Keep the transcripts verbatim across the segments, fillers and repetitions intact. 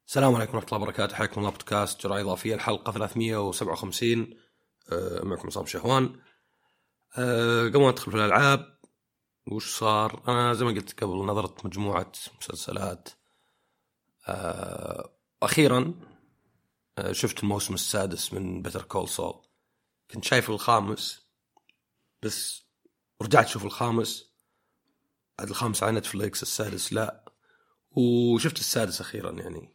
السلام عليكم ورحمة الله وبركاته. حياكم الله بودكاست جرعة إضافية الحلقة ثلاثمية وسبعة وخمسين. أه معكم عصام شهوان. أه قبل ما ندخل في الألعاب وش صار، أنا زي ما قلت قبل نظرت مجموعة مسلسلات. أه أخيرا أه شفت الموسم السادس من بيتر كول سول. كنت شايف الخامس بس رجعت شوف الخامس، عاد الخامس على نتفليكس، السادس لا، وشفت السادس أخيرا يعني.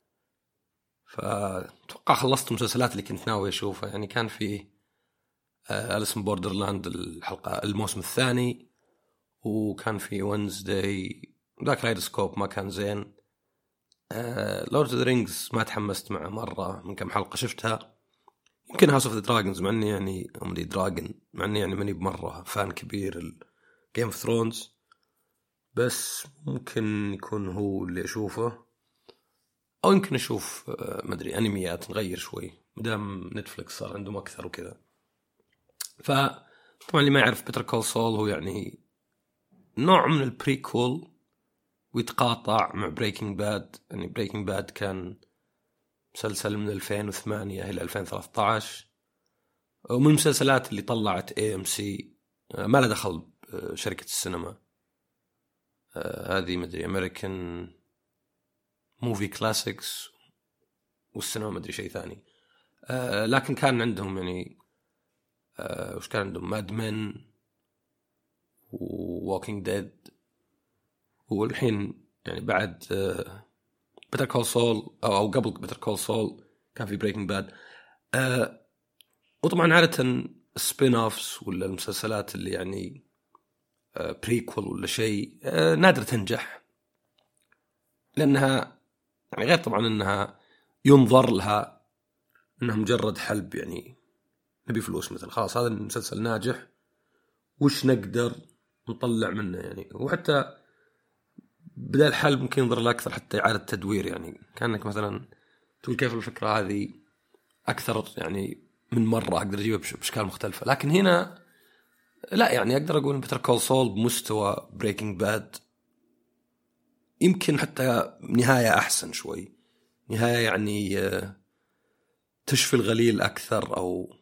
فأتوقع خلصت المسلسلات اللي كنت ناوي أشوفها. يعني كان في أليس إن بوردرلاند الحلقة الموسم الثاني، وكان في وينزداي ذاك رايدسكوب ما كان زين. لورد اوف ذا رينجز ما تحمست معه مرة، من كم حلقة شفتها. يمكن هاوس اوف ذا دراجونز، مع اني يعني امري دراجون، مع اني يعني ماني بمرة فان كبير الجيم اوف ثرونز، بس ممكن يكون هو اللي اشوفه. او يمكن اشوف ما ادري انميات نغير شوي مدام نتفليكس صار عندهم اكثر وكذا. فطبعا اللي ما يعرف بيتر كول سول هو يعني نوع من البريكول ويتقاطع مع بريكنج باد. يعني بريكنج باد كان مسلسل من ألفين وثمانية إلى ألفين وثلاثة عشر، ومن المسلسلات اللي طلعت إيه إم سي، ما له دخل شركة السينما هذه، مدري أمريكان موفي كلاسيكس والسينما مدري شيء ثاني. لكن كان عندهم يعني وش كان عندهم ماد مين ووالكينج ديد، والحين يعني بعد بيتر كول سول أو قبل بيتر كول سول كان في بريكنج باد. أه وطبعا عادة السبين اوفس ولا المسلسلات اللي يعني أه بريكول ولا شيء أه نادر تنجح، لأنها يعني غير طبعا أنها ينظر لها أنها مجرد حلب، يعني نبي فلوس مثلا، خلاص هذا المسلسل ناجح وش نقدر نطلع منه يعني. وحتى بدأ الحلب ممكن ينظر له أكثر حتى إعادة تدوير، يعني كأنك مثلا تقول كيف الفكرة هذه أكثر يعني من مرة أقدر أجيبها بأشكال مختلفة. لكن هنا لا، يعني أقدر أقول بيتر كول سول بمستوى بريكنج باد، يمكن حتى نهاية أحسن شوي، نهاية يعني تشفي الغليل أكثر، أو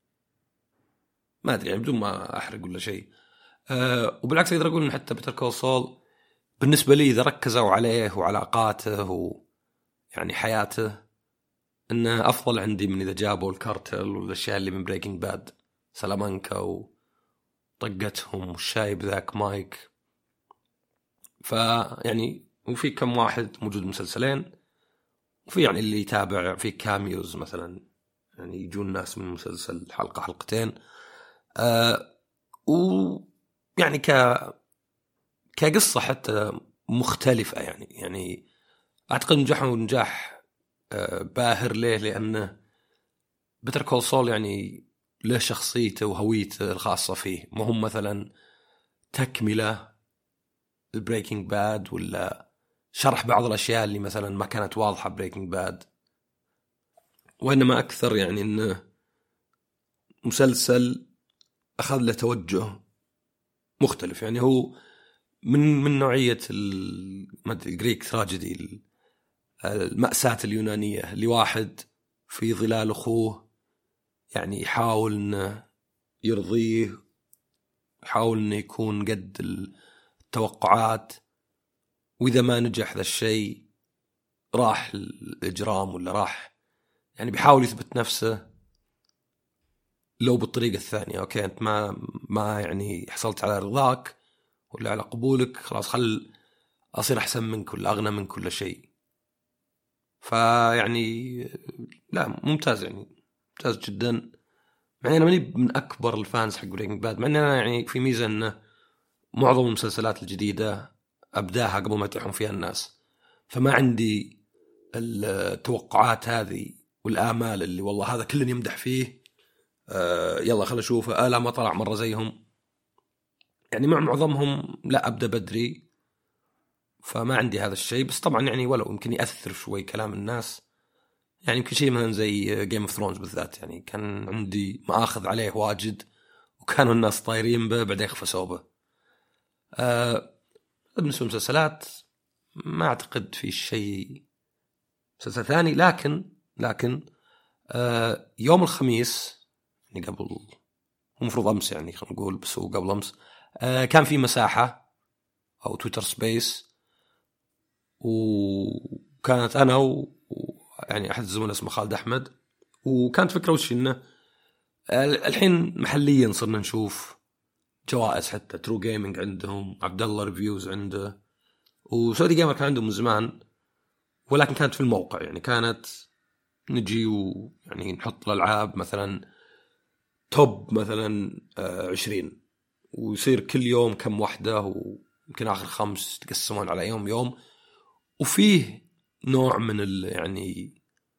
ما أدري يعني بدون ما أحرق ولا شيء. أه وبالعكس أقدر أقول إن حتى بيتر كول سول بالنسبة لي إذا ركزوا عليه وعلاقاته ويعني حياته إنه أفضل عندي من إذا جابوا الكارتل والأشياء اللي من بريكنج باد، سلامانكا وطقتهم والشايب ذاك مايك. فيعني وفي كم واحد موجود مسلسلين، وفي يعني اللي يتابع في كاميوز مثلا، يعني يجون ناس من مسلسل حلقة حلقتين. أه ويعني ك كقصة حتى مختلفة، يعني يعني أعتقد نجحوا نجاح باهر. ليه؟ لأنه بيتر كول سول يعني له شخصيته وهويته الخاصة فيه، ما هم مثلا تكملة البريكنج باد ولا شرح بعض الأشياء اللي مثلا ما كانت واضحة بريكنج باد، وإنما أكثر يعني إنه مسلسل أخذ له توجه مختلف. يعني هو من من نوعية الجريك تراجيدي، المأساة اليونانية، اللي واحد في ظلال أخوه يعني يحاول إنه يرضيه، يحاول إنه يكون قد التوقعات، وإذا ما نجح ذا الشيء راح الإجرام ولا راح يعني بيحاول يثبت نفسه لو بالطريقة الثانية. أوكي أنت ما ما يعني حصلت على رضاك ولا على قبولك، خلاص خل أصير أحسن منك ولا أغنى منك ولا شيء. فيعني لا ممتاز، يعني ممتاز جدا. يعني أنا ماني من أكبر الفانز حق بريكنج باد، مع أننا يعني في ميزة أنه معظم المسلسلات الجديدة أبداها قبل ما يطيحون فيها الناس، فما عندي التوقعات هذه والآمال اللي والله هذا كلن يمدح فيه آه يلا خل أشوفه، آه لا ما طلع مرة زيهم. يعني مع معظمهم لا أبدأ بدري، فما عندي هذا الشيء. بس طبعا يعني ولو يمكن يأثر شوي كلام الناس، يعني يمكن شيء مثلا زي جيم اوف ثرونز بالذات، يعني كان عندي ما أخذ عليه واجد وكانوا الناس طايرين به بعدين خفسوا به. آه بالنسبة للمسلسلات ما أعتقد في شيء مسلسل ثاني. لكن لكن آه يوم الخميس يعني قبل المفروض أمس يعني خلينا نقول بس هو قبل أمس آه كان في مساحة أو تويتر سبيس وكانت أنا و يعني أحد الزملاء اسمه خالد أحمد وكانت فكرة وش إنه الحين محليا صرنا نشوف جوائز حتى ترو جيمينج عندهم عبد الله ريفيوز عنده وسعودي جيمر كان عندهم من زمان ولكن كانت في الموقع يعني كانت نجي ويعني نحط الألعاب مثلا توب مثلا عشرين ويصير كل يوم كم واحدة ويمكن آخر خمس تقسمون على يوم يوم وفيه نوع من ال يعني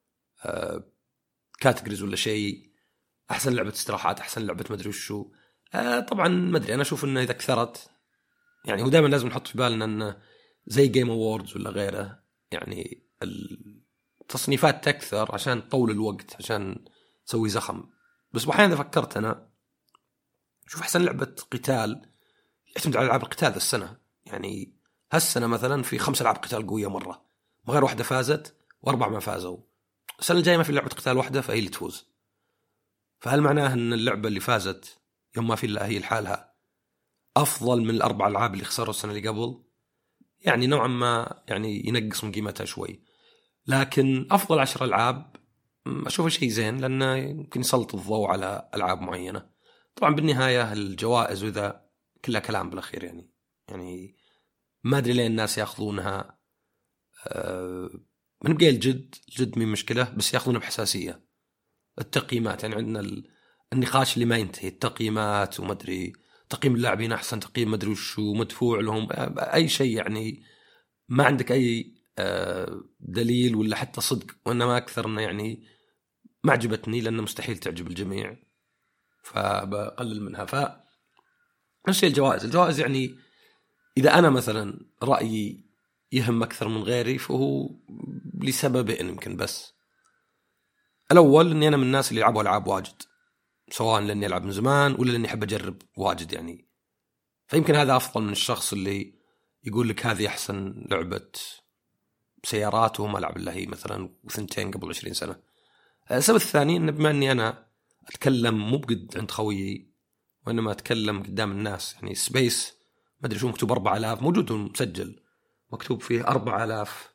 كاتيجوريز ولا شيء أحسن لعبة استراحات أحسن لعبة مدري وشو. آه طبعا ما أدري أنا أشوف إنه إذا كثرت يعني هو دائما لازم نحط في بالنا إنه زي جيم أووردز ولا غيره يعني التصنيفات تكثر عشان طول الوقت عشان تسوي زخم. بس أحيانا إذا فكرت أنا شوف أحسن لعبة قتال يعتمد على ألعاب القتال ذا السنة يعني هالسنة مثلا في خمس ألعاب قتال قوية مرة ما غير واحدة فازت وأربع ما فازوا. السنة الجاية ما في لعبة قتال واحدة فهي اللي تفوز. فهل معناه أن اللعبة اللي فازت يوم ما في إلا هي لحالها أفضل من الأربع ألعاب اللي خسروا السنة اللي قبل؟ يعني نوعا ما يعني ينقص من قيمتها شوي. لكن أفضل عشر ألعاب أشوفه شيء زين لأنه يمكن يسلط الضوء على ألعاب معينة. طبعا بالنهاية الجوائز وإذا كلها كلام بالأخير يعني يعني ما أدري ليه الناس يأخذونها أه من بقى الجد الجد من مشكلة بس يأخذونها بحساسية. التقييمات يعني عندنا النقاش اللي ما ينتهي التقييمات وما أدري تقييم اللاعبين أحسن تقييم ما أدري وشو مدفوع لهم أي شيء يعني ما عندك أي دليل ولا حتى صدق وإنما أكثر إنه يعني ما عجبتني لأنه مستحيل تعجب الجميع فبقلل منها. ف نفس الجوائز الجوائز يعني إذا أنا مثلا رأيي يهم أكثر من غيري فهو لسببين يمكن بس. الأول إني أنا من الناس اللي يلعبوا ألعاب واجد سواء لأني ألعب من زمان ولا لأني أحب أجرب واجد يعني فيمكن هذا أفضل من الشخص اللي يقول لك هذه أحسن لعبة سيارات وهم ألعب الله هي مثلا وثنتين قبل عشرين سنة. السبب الثاني إن بما أني أنا أتكلم مو بقد عند خويي وإنما أتكلم قدام الناس يعني سبيس ما أدري شو مكتوب أربع آلاف موجود مسجل مكتوب فيه أربع آلاف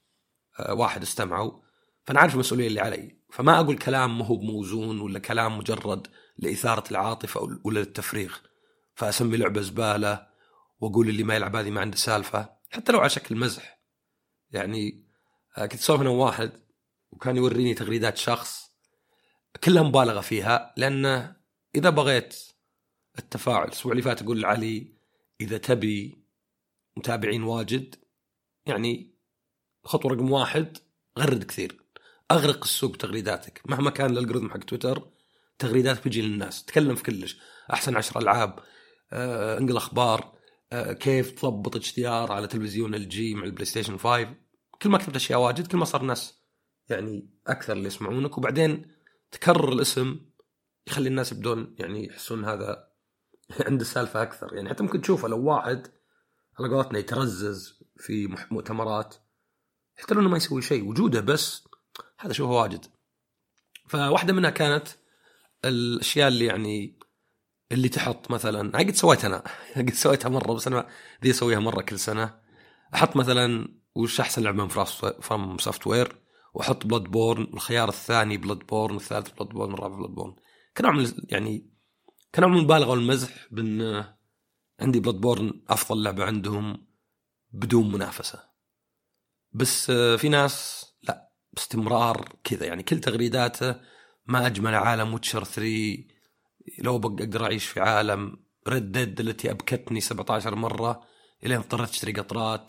واحد استمعوا فأنا عارف المسؤولية اللي علي فما أقول كلام مو بموزون ولا كلام مجرد لإثارة العاطفة ولا للتفريغ فأسمي لعبة زبالة وأقول اللي ما يلعب هذه ما عنده سالفة حتى لو على شكل مزح. يعني كنت سولف أنا واحد وكان يوريني تغريدات شخص كلها مبالغة فيها لأن إذا بغيت التفاعل الأسبوع اللي فات أقول لعلي إذا تبي متابعين واجد يعني خطوة رقم واحد غرد كثير أغرق السوق تغريداتك مهما كان الالجوريثم حق تويتر تغريدات بيجي للناس تكلم في كلش أحسن عشر ألعاب أه، انقل أخبار أه، كيف تضبط اتش دي ار على تلفزيون الجي مع البلاي ستيشن خمسة. كل ما كتبت أشياء واجد كل ما صار ناس يعني أكثر اللي يسمعونك وبعدين تكرر الاسم يخلي الناس يبدون يعني يحسون هذا عنده سالفة أكثر. يعني حتى ممكن تشوفه لو واحد على قولتنا يترزز في مؤتمرات حتى لو إنه ما يسوي شيء وجوده بس هذا شوفه واجد. فواحدة منها كانت الأشياء اللي يعني اللي تحط مثلا هاي قد سويتها أنا قد سويتها مرة بس أنا دي أسويها مرة كل سنة أحط مثلا وش أحسن لعبة من فروم سوفت وير وأحط بلاد بورن الخيار الثاني بلاد بورن الثالث بلاد بورن الرابع بلاد بورن كان عمل يعني كان عمل مبالغة والمزح بأن عندي بلاد بورن أفضل لعبة عندهم بدون منافسة. بس في ناس لا باستمرار كذا يعني كل تغريداته ما أجمل عالم ويتشر ثري لو بقدر أعيش في عالم ريد ديد التي أبكتني سبعة عشر مرة إلين اضطريت أشتري قطرات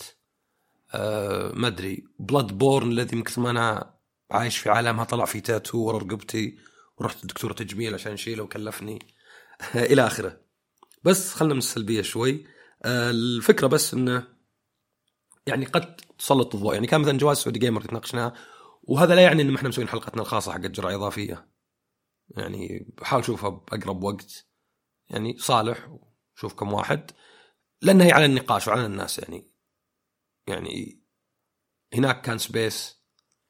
أه ما أدري بلاد بورن الذي مكثر ما أنا عايش في عالمها طلع في تاتو ورا رقبتي ورحت الدكتور تجميل عشان شيله وكلفني إلى آخره. بس خلنا من السلبية شوي. أه الفكرة بس إنه يعني قد تسلط الضوء يعني كان مثلا جواز سعودي جيمر تناقشناها وهذا لا يعني إن إحنا مسوين حلقتنا الخاصة حق الجرعة إضافية يعني بحاول أشوفها بأقرب وقت يعني صالح وشوف كم واحد لأن هي على النقاش وعلى الناس يعني يعني هناك كان سبيس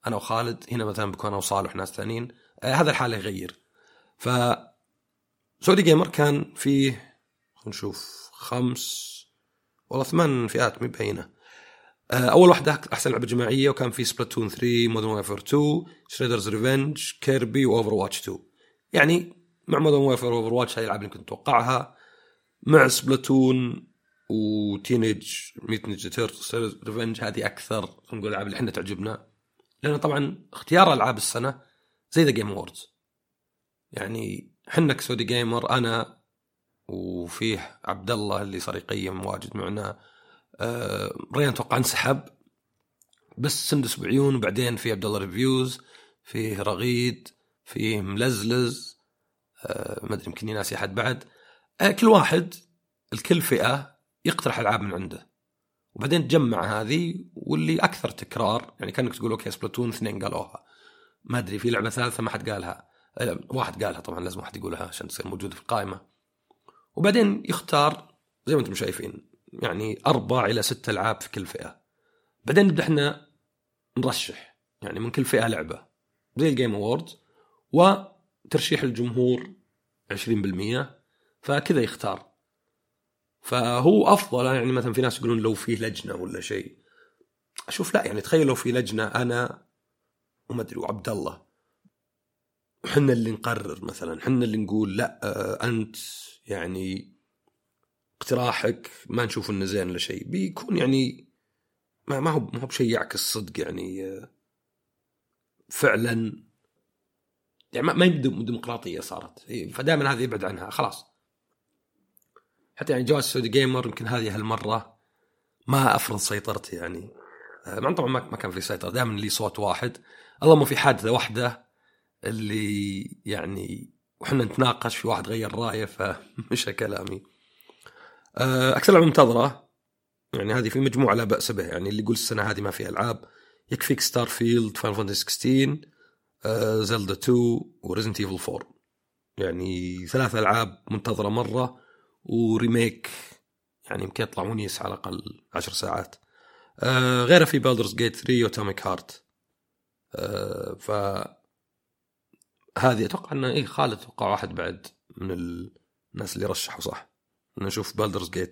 انا وخالد، هنا مثلا بكون انا وصالح ناس ثانيين. آه هذا الحالة يغير. ف سعودي جيمر كان فيه نشوف خمس والله ثمان فئات مبينة. أول واحدة أحسن لعبة جماعية، وكان في سبلاتون ثري، مودرن وارفير تو، شريدرز ريفنج، كيربي، وأوفر واتش تو. يعني مع مودرن وارفير وأوفر واتش هاي الألعاب اللي كنت أتوقعها، مع سبلاتون وتينيج ميوتنت نينجا تيرتلز ريفنج هذه أكثر نقول الألعاب اللي إحنا تعجبنا، لأن طبعا اختيار ألعاب السنة زي ذا جيم أووردز. يعني حنا كسعودي جيمر أنا وفيه عبد الله اللي صار يقيم واجد معنا. آه ريان توقع انسحب، بس سندس بعيون. وبعدين في عبد الله ريفيوز، فيه رغيد، فيه ملزلز، آه ما ادري يمكن ناسي احد بعد. آه كل واحد الكل فئه يقترح العاب من عنده، وبعدين تجمع هذه واللي اكثر تكرار. يعني كانك تقول اوكي سبلاتون اثنين قالوها، ما ادري في لعبه ثالثه ما حد قالها، آه واحد قالها طبعا لازم واحد يقولها عشان تصير موجوده في القائمه. وبعدين يختار زي ما انتم شايفين يعني أربع إلى ستة ألعاب في كل فئة. بعدين نبدأ احنا نرشح يعني من كل فئة لعبة زي الجيم أوورد، وترشيح الجمهور عشرين بالمية، فكذا يختار. فهو أفضل. يعني مثلا في ناس يقولون لو فيه لجنة ولا شيء، أشوف لا، يعني تخيل لو في لجنة أنا وما أدري وعبد الله، وحنا اللي نقرر مثلا، حنا اللي نقول لا آه أنت يعني اقتراحك ما نشوف انه زين ولا شيء، بيكون يعني ما ما هو ما هو بشيء يعكس صدق. يعني فعلا يعني ما يبدو ديمقراطيه صارت، فدائما هذا يبعد عنها خلاص. حتى يعني جواز سعودي جيمر يمكن هذه هالمره ما افرض سيطرتي، يعني مع طبعا ما كان في سيطره، دائما لي صوت واحد. اللهم في حادثه واحده اللي يعني وحنا نتناقش في واحد غير رايه فمشى كلامي. أكثر لعبة منتظرة يعني هذه في مجموعة لا بأس به، يعني اللي يقول السنة هذه ما فيها ألعاب يكفيك ستار فيلد، فاينل فانتسي ستة عشر، زلدا تو، وريزنت ايفل فور. يعني ثلاث ألعاب منتظرة مرة، وريميك يعني يمكن يطلعون يس على الأقل عشر ساعات. أه غيرها في بالدرز جيت ثري وتوميك هارت. أه فهذه أتوقع أنه إيه خالد توقع واحد بعد من الناس اللي رشحوا صح. نشوف بالدرز جيت.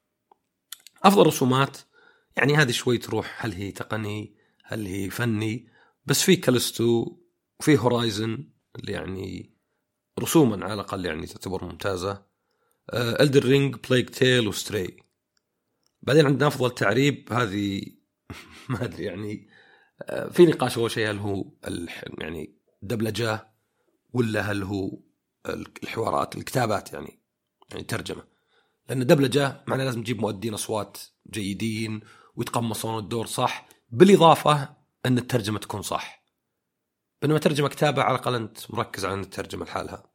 أفضل رسومات يعني هذه شوي تروح، هل هي تقني هل هي فني، بس في كالستو وفي هورايزن اللي يعني رسوما على الأقل يعني تعتبر ممتازة. ألدر رينج، بلايك تيل، وستري. بعدين عندنا أفضل تعريب، هذه ما أدري يعني في نقاش أول شيء هل هو يعني دبلجة ولا هل هو الحوارات الكتابات يعني يعني ترجمة. لأن دبلجة معناه لازم تجيب مؤدين أصوات جيدين ويتقمصون الدور صح، بالإضافة أن الترجمة تكون صح. بينما ترجمة كتابة على الأقل أنت مركز على الترجمة لحالها.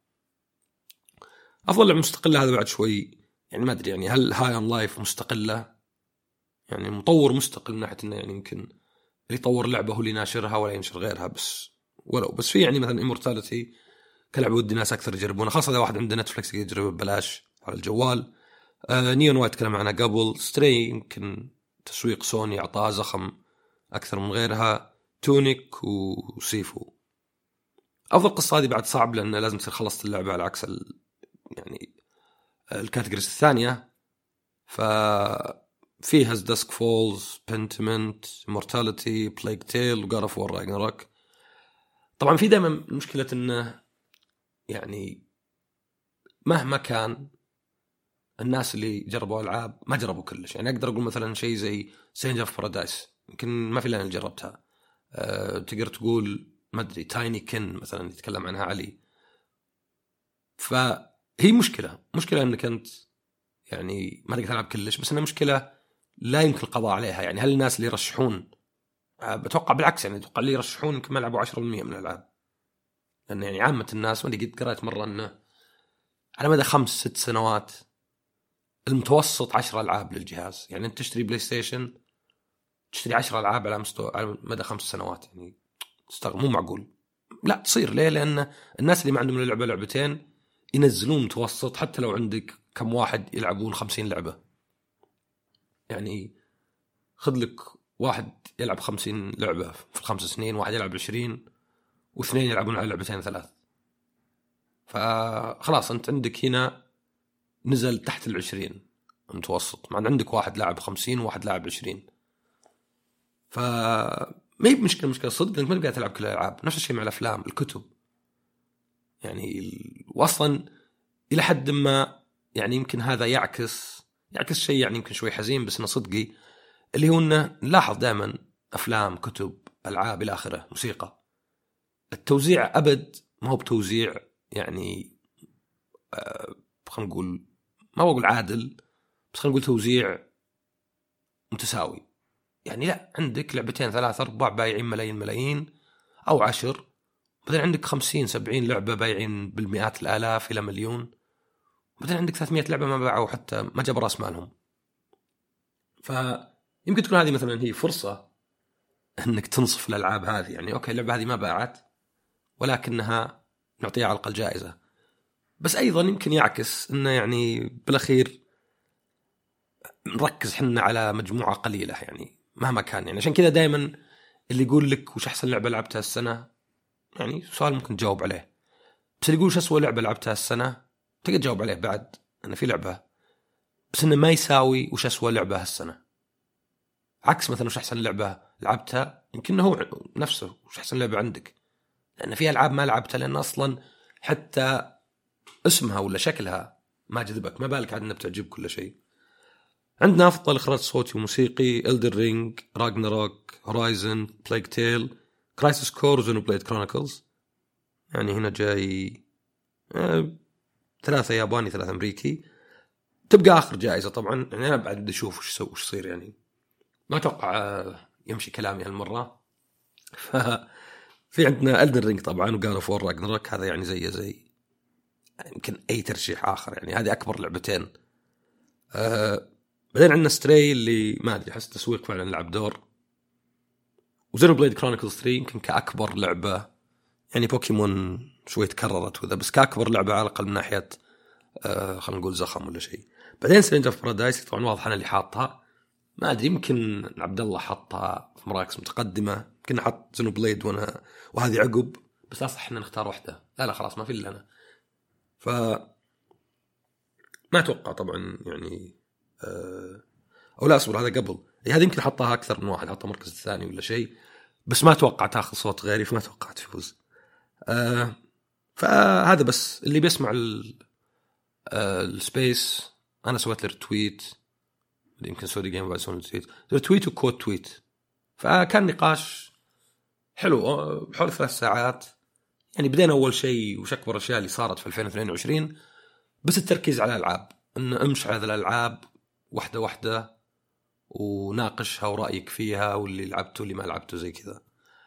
أفضل لعبة مستقلة هذا بعد شوي يعني ما أدري، يعني هل هاي أون لايف مستقلة يعني مطور مستقل من ناحية إنه يعني يمكن اللي يطور لعبة هو اللي ناشرها ولا ينشر غيرها، بس ولو بس في يعني مثلا إمورتاليتي كلعبة ودي ناس أكثر يجربونها، خاصة إذا واحد عنده نتفليكس يجربه ببلاش على الجوال. آه نيون وايت تكلم عنها قبل. ستري يمكن تسويق سوني أعطاها زخم أكثر من غيرها. تونيك وسيفو. أفضل قصة هذه بعد صعب لأن لازم تصير خلصت اللعبة على عكس ال... يعني الكاتيجوريز الثانية. ففيها داسك فولز، بنتمنت، مورتاليتي، بلايك تيل، وغارف وور راجناروك. طبعا في دائما مشكلة إنه يعني مهما كان الناس اللي جربوا ألعاب ما جربوا كلش. يعني أقدر أقول مثلا شيء زي سينج اوف بارادايس يمكن ما في لأن اللي جربتها. أه تقدر تقول ما أدري تايني كن مثلا يتكلم عنها علي. فهي مشكلة مشكلة أنك أنت يعني ما تقدر تلعب كلش، بس أنها مشكلة لا يمكن القضاء عليها. يعني هل الناس اللي يرشحون أه بتوقع بالعكس، يعني أتوقع اللي يرشحون يمكن ما لعبوا عشرة بالمية من الألعاب، لأن يعني عامة الناس وأنا قد قرأت مرة أنه على مدى خمس ست سنوات المتوسط عشر ألعاب للجهاز. يعني أنت تشتري بلاي ستيشن تشتري عشر ألعاب على مستوى على مدى خمس سنوات، يعني تستغرب مو معقول. لا تصير ليه؟ لأن الناس اللي ما عندهم لعبة لعبتين ينزلون متوسط حتى لو عندك كم واحد يلعبون خمسين لعبة. يعني خذ لك واحد يلعب خمسين لعبة في الخمس سنين، واحد يلعب عشرين، واثنين يلعبون على لعبتين ثلاث. فخلاص أنت عندك هنا نزل تحت العشرين متوسط، مع أن عندك واحد لاعب خمسين وواحد لاعب عشرين. فما هي مشكلة مشكلة صدق أنك ما تقدر تلعب كل الألعاب. نفس الشيء مع الأفلام، الكتب يعني. وأصلا إلى حد ما يعني يمكن هذا يعكس يعكس شيء يعني يمكن شوي حزين بس أنا صدقي، اللي هو أنه نلاحظ دائما أفلام، كتب، ألعاب إلى آخره، موسيقى، التوزيع أبد ما هو بتوزيع يعني آه خلينا نقول ما بقول عادل، بس خلينا نقول توزيع متساوي. يعني لا، عندك لعبتين ثلاثة أربع بايعين ملايين ملايين أو عشر، بعدين عندك خمسين سبعين لعبة بايعين بالمئات الآلاف إلى مليون، بعدين عندك ثلاثمية لعبة ما باعوا حتى ما جاب رأس مالهم. فيمكن تكون هذه مثلا هي فرصة أنك تنصف الألعاب هذه. يعني أوكي اللعبة هذه ما باعت ولكنها نعطيها على الأقل جائزة. بس أيضا يمكن يعكس أنه يعني بالأخير نركز حنا على مجموعة قليلة يعني مهما كان. يعني عشان كذا دائما اللي يقول لك وش أحسن لعبة لعبتها السنة، يعني سؤال ممكن تجاوب عليه، بس اللي يقول وش أسوأ لعبة لعبتها السنة تقدر تجاوب عليه بعد أنه في لعبة، بس إنه ما يساوي وش أسوأ لعبة هالسنة. عكس مثلا وش أحسن لعبة لعبتها، يمكن هو نفسه وش أحسن لعبة عندك، لأن في ألعاب ما لعبتها لأن أصلا حتى اسمها ولا شكلها ما جذبك، ما بالك عاد إنه بتعجب كل شيء. عندنا أفضل إخراج صوتي وموسيقي: Elden Ring, Ragnarok, Horizon, Plague Tale, Crisis Core, Xenoblade Chronicles. يعني هنا جاي آه ثلاثة ياباني ثلاثة أمريكي. تبقى آخر جائزة طبعا، يعني أنا بعد بدي أشوف وش سو وش صير. يعني ما أتوقع آه يمشي كلامي هالمرة. ففي عندنا Elden Ring طبعا وGod of War Ragnarok، هذا يعني زي زي يمكن أي ترشيح آخر، يعني هذه أكبر لعبتين. آه بعدين عندنا ستري اللي ما أدري حس تسويق فعلا لعب دور، وزينوبليد كرونيكلز ثري يمكن كأكبر لعبة. يعني بوكيمون شوي تكررت وذا، بس كأكبر لعبة على الأقل من ناحية آه خلينا نقول زخم ولا شيء. بعدين سترينج اوف بارادايس طبعا واضح أنا اللي حاطها، ما أدري يمكن عبد الله حطها في مراكز متقدمة، يمكن حط زينوبليد وأنا وهذه عقب، بس لا صح إحنا نختار واحدة. لا لا خلاص ما في إلا أنا. ف ما أتوقع طبعا يعني أه... أو لا أصبر، هذا قبل هذه يمكن حطها أكثر من واحد، حطها مركز الثاني ولا شيء، بس ما أتوقع تأخذ صوت غيري، فما توقع تفوز. أه... فهذا بس اللي بيسمع ال... أه... السبيس أنا سويت له تويت، يمكن سوي جيم بعد سوي تويت تويت وكود تويت. فكان نقاش حلو بحول ثلاث ساعات. يعني بدينا أول شيء وش أكبر الأشياء اللي صارت في ألفين واثنين وعشرين، بس التركيز على الألعاب، إن أمشي على الألعاب واحدة واحدة وناقشها ورأيك فيها واللي لعبته واللي ما لعبته زي كذا.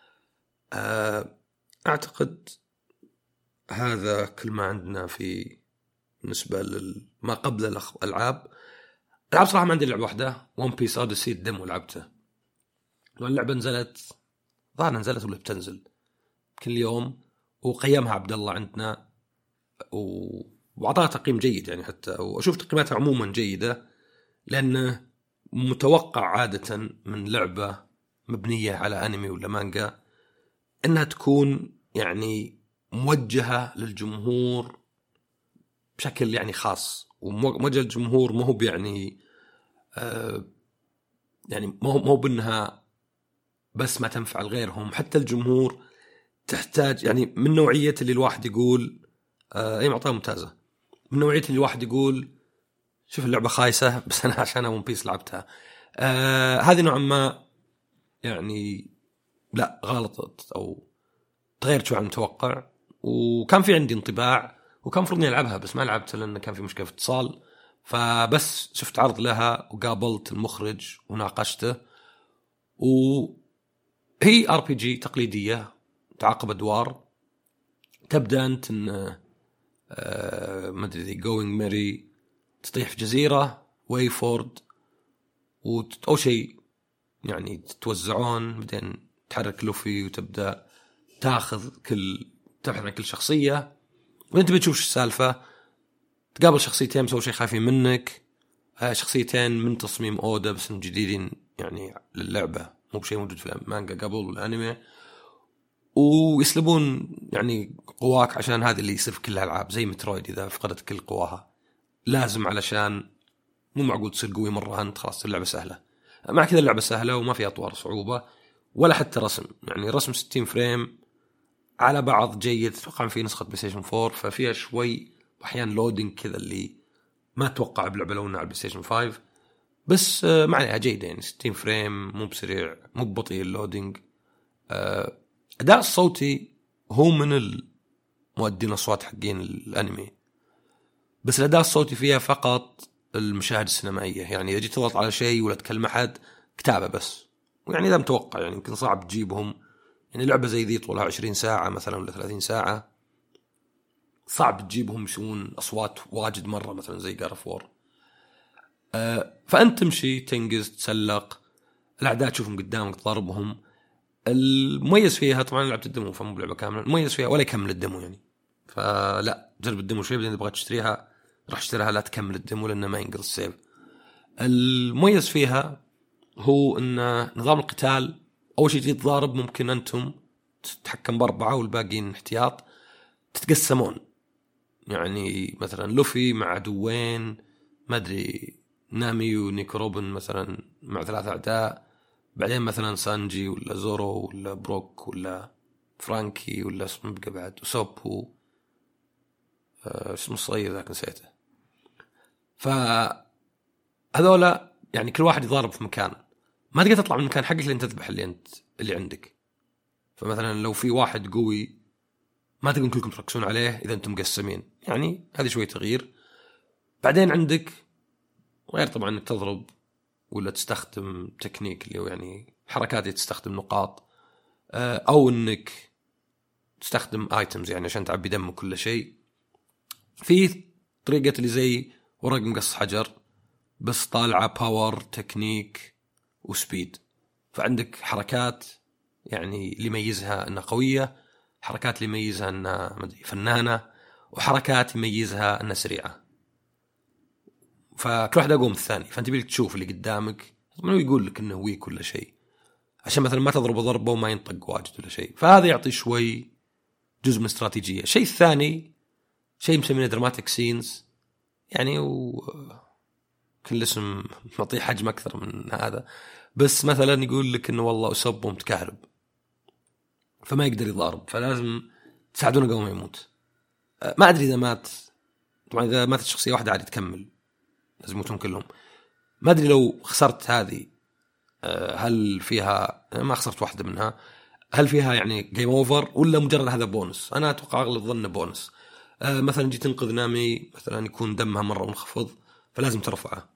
أعتقد هذا كل ما عندنا في بالنسبة لما قبل الألعاب. الألعاب صراحة ما عندي لعبة واحدة، One Piece Odyssey الديمو لعبته، واللعبة نزلت ظاهر نزلت ولا بتنزل كل يوم، وقيمها عبد الله عندنا و... وعطاها تقييم جيد يعني، حتى وأشوف تقييماتها عموما جيدة، لأنه متوقع عادة من لعبة مبنية على أنمي ولا مانجا أنها تكون يعني موجهة للجمهور بشكل يعني خاص، وموجه للجمهور ما هو يعني آه يعني ما هو ما هو بأنها بس ما تنفع لغيرهم، حتى الجمهور تحتاج يعني من نوعية اللي الواحد يقول آه أي معطية ممتازة، من نوعية اللي الواحد يقول شوف اللعبة خايسة بس أنا عشان ون بيس لعبتها. آه هذه نوعا ما يعني لا غلطت أو تغيرت شو عن المتوقع، وكان في عندي انطباع وكان مفروض اني العبها بس ما لعبتها لأن كان في مشكلة في اتصال. فبس شفت عرض لها وقابلت المخرج وناقشته، وهي ار بي جي تقليدية تعاقب أدوار. تبدأ أنت إن آه ما أدري going merry تطيح في جزيرة ويفورد، أو شيء يعني تتوزعون، بعدين تحرك لوفي وتبدأ تاخذ كل تبحث عن كل شخصية، وانت بتشوف السالفة. تقابل شخصيتين مسوي شيء خايفين منك، شخصيتين من تصميم أودا بس جديدين يعني للعبة مو بشيء موجود في المانجا قبل والانمي، ويسلبون يعني قواك عشان هذا اللي يصير في كل الالعاب. زي مترويد اذا فقدت كل قواها لازم، علشان مو معقول تصير قوي مره انت خلاص اللعبه سهله. مع كذا اللعبه سهله وما فيها اطوار صعوبه ولا حتى رسم، يعني رسم ستين فريم على بعض جيد. اتوقع في نسخه بلاي ستيشن فور ففيها شوي احيانا لودينج كذا اللي ما اتوقع بلعبه لو انها على البلاي ستيشن فايف، بس ما عليها جيده يعني ستين فريم، مو بسريع مو ببطيء اللودينج. اداء الصوتي هو من المؤدين الاصوات حقين الانمي، بس الاداء الصوتي فيها فقط المشاهد السينمائيه. يعني اذا جيت تضغط على شيء ولا تكلم احد كتابه بس، ويعني اذا متوقع يعني يمكن صعب تجيبهم. يعني لعبه زي ذي طولها عشرين ساعه مثلا ولا ثلاثين ساعه، صعب تجيبهم يسوون اصوات واجد مره مثلا زي جار اوف وور. أه فانت تمشي تنقز تسلق الاعداء تشوفهم قدامك تضربهم. المميز فيها طبعا لعبه الدمو فمو لعبه كامله، المميز فيها ولا يكمل الدمو يعني، فلا جرب الدمو شوي بعدين تبغى تشتريها راح اشتريها لا تكمل الدمو لانه ما ينقص السيف. المميز فيها هو ان نظام القتال اول شيء تضارب ممكن انتم تتحكم باربعه والباقيين احتياط، تتقسمون يعني مثلا لوفي مع عدوين ما ادري نامي ونيكروبن مثلا مع ثلاثة اعداء، بعدين مثلا سانجي ولا زورو ولا بروك ولا فرانكي ولا اسمه بقى بعد وسوبو أه اسمه الصغير ذاك نسيته. فهذولا يعني كل واحد يضارب في مكان، ما تقدر تطلع من المكان حقك لين تذبح اللي انت اللي عندك. فمثلا لو في واحد قوي ما تقدرون كلكم تركزون عليه اذا انتم مقسمين، يعني هذه شوي تغيير. بعدين عندك غير طبعا انك تضرب ولا تستخدم تكنيك اللي هو يعني حركات تستخدم نقاط او انك تستخدم ايتمز يعني عشان تعبي دم وكل شيء. في طريقة اللي زي ورق مقص حجر بس طالعة باور تكنيك وسبيد، فعندك حركات يعني اللي يميزها انها قوية، حركات اللي يميزها انها مدري فنانة، وحركات يميزها انها سريعة. فكل واحد اقوى من الثاني، فانت بيك تشوف اللي قدامك طبعا يقول لك انه ويك كل شيء عشان مثلا ما تضرب ضربة وما ينطق واجد ولا شيء. فهذا يعطي شوي جزء من الاستراتيجية. الشيء الثاني شيء مسمينه دراماتيك سينز، يعني و كل اسم معطيه حجم أكثر من هذا، بس مثلا يقول لك إنه والله أصابه متكهرب فما يقدر يضارب فلازم تساعدونه قبل ما يموت. ما أدري إذا مات، طبعا إذا ماتت شخصية واحدة عادي تكمل، لازم يموتون كلهم. ما أدري لو خسرت هذه هل فيها ما خسرت واحدة منها هل فيها يعني جيم أوفر ولا مجرد هذا بونس. أنا أتوقع أغلب ظن بونس. مثلا جيت تنقذ نامي مثلا يكون دمها مرة منخفض فلازم ترفعه.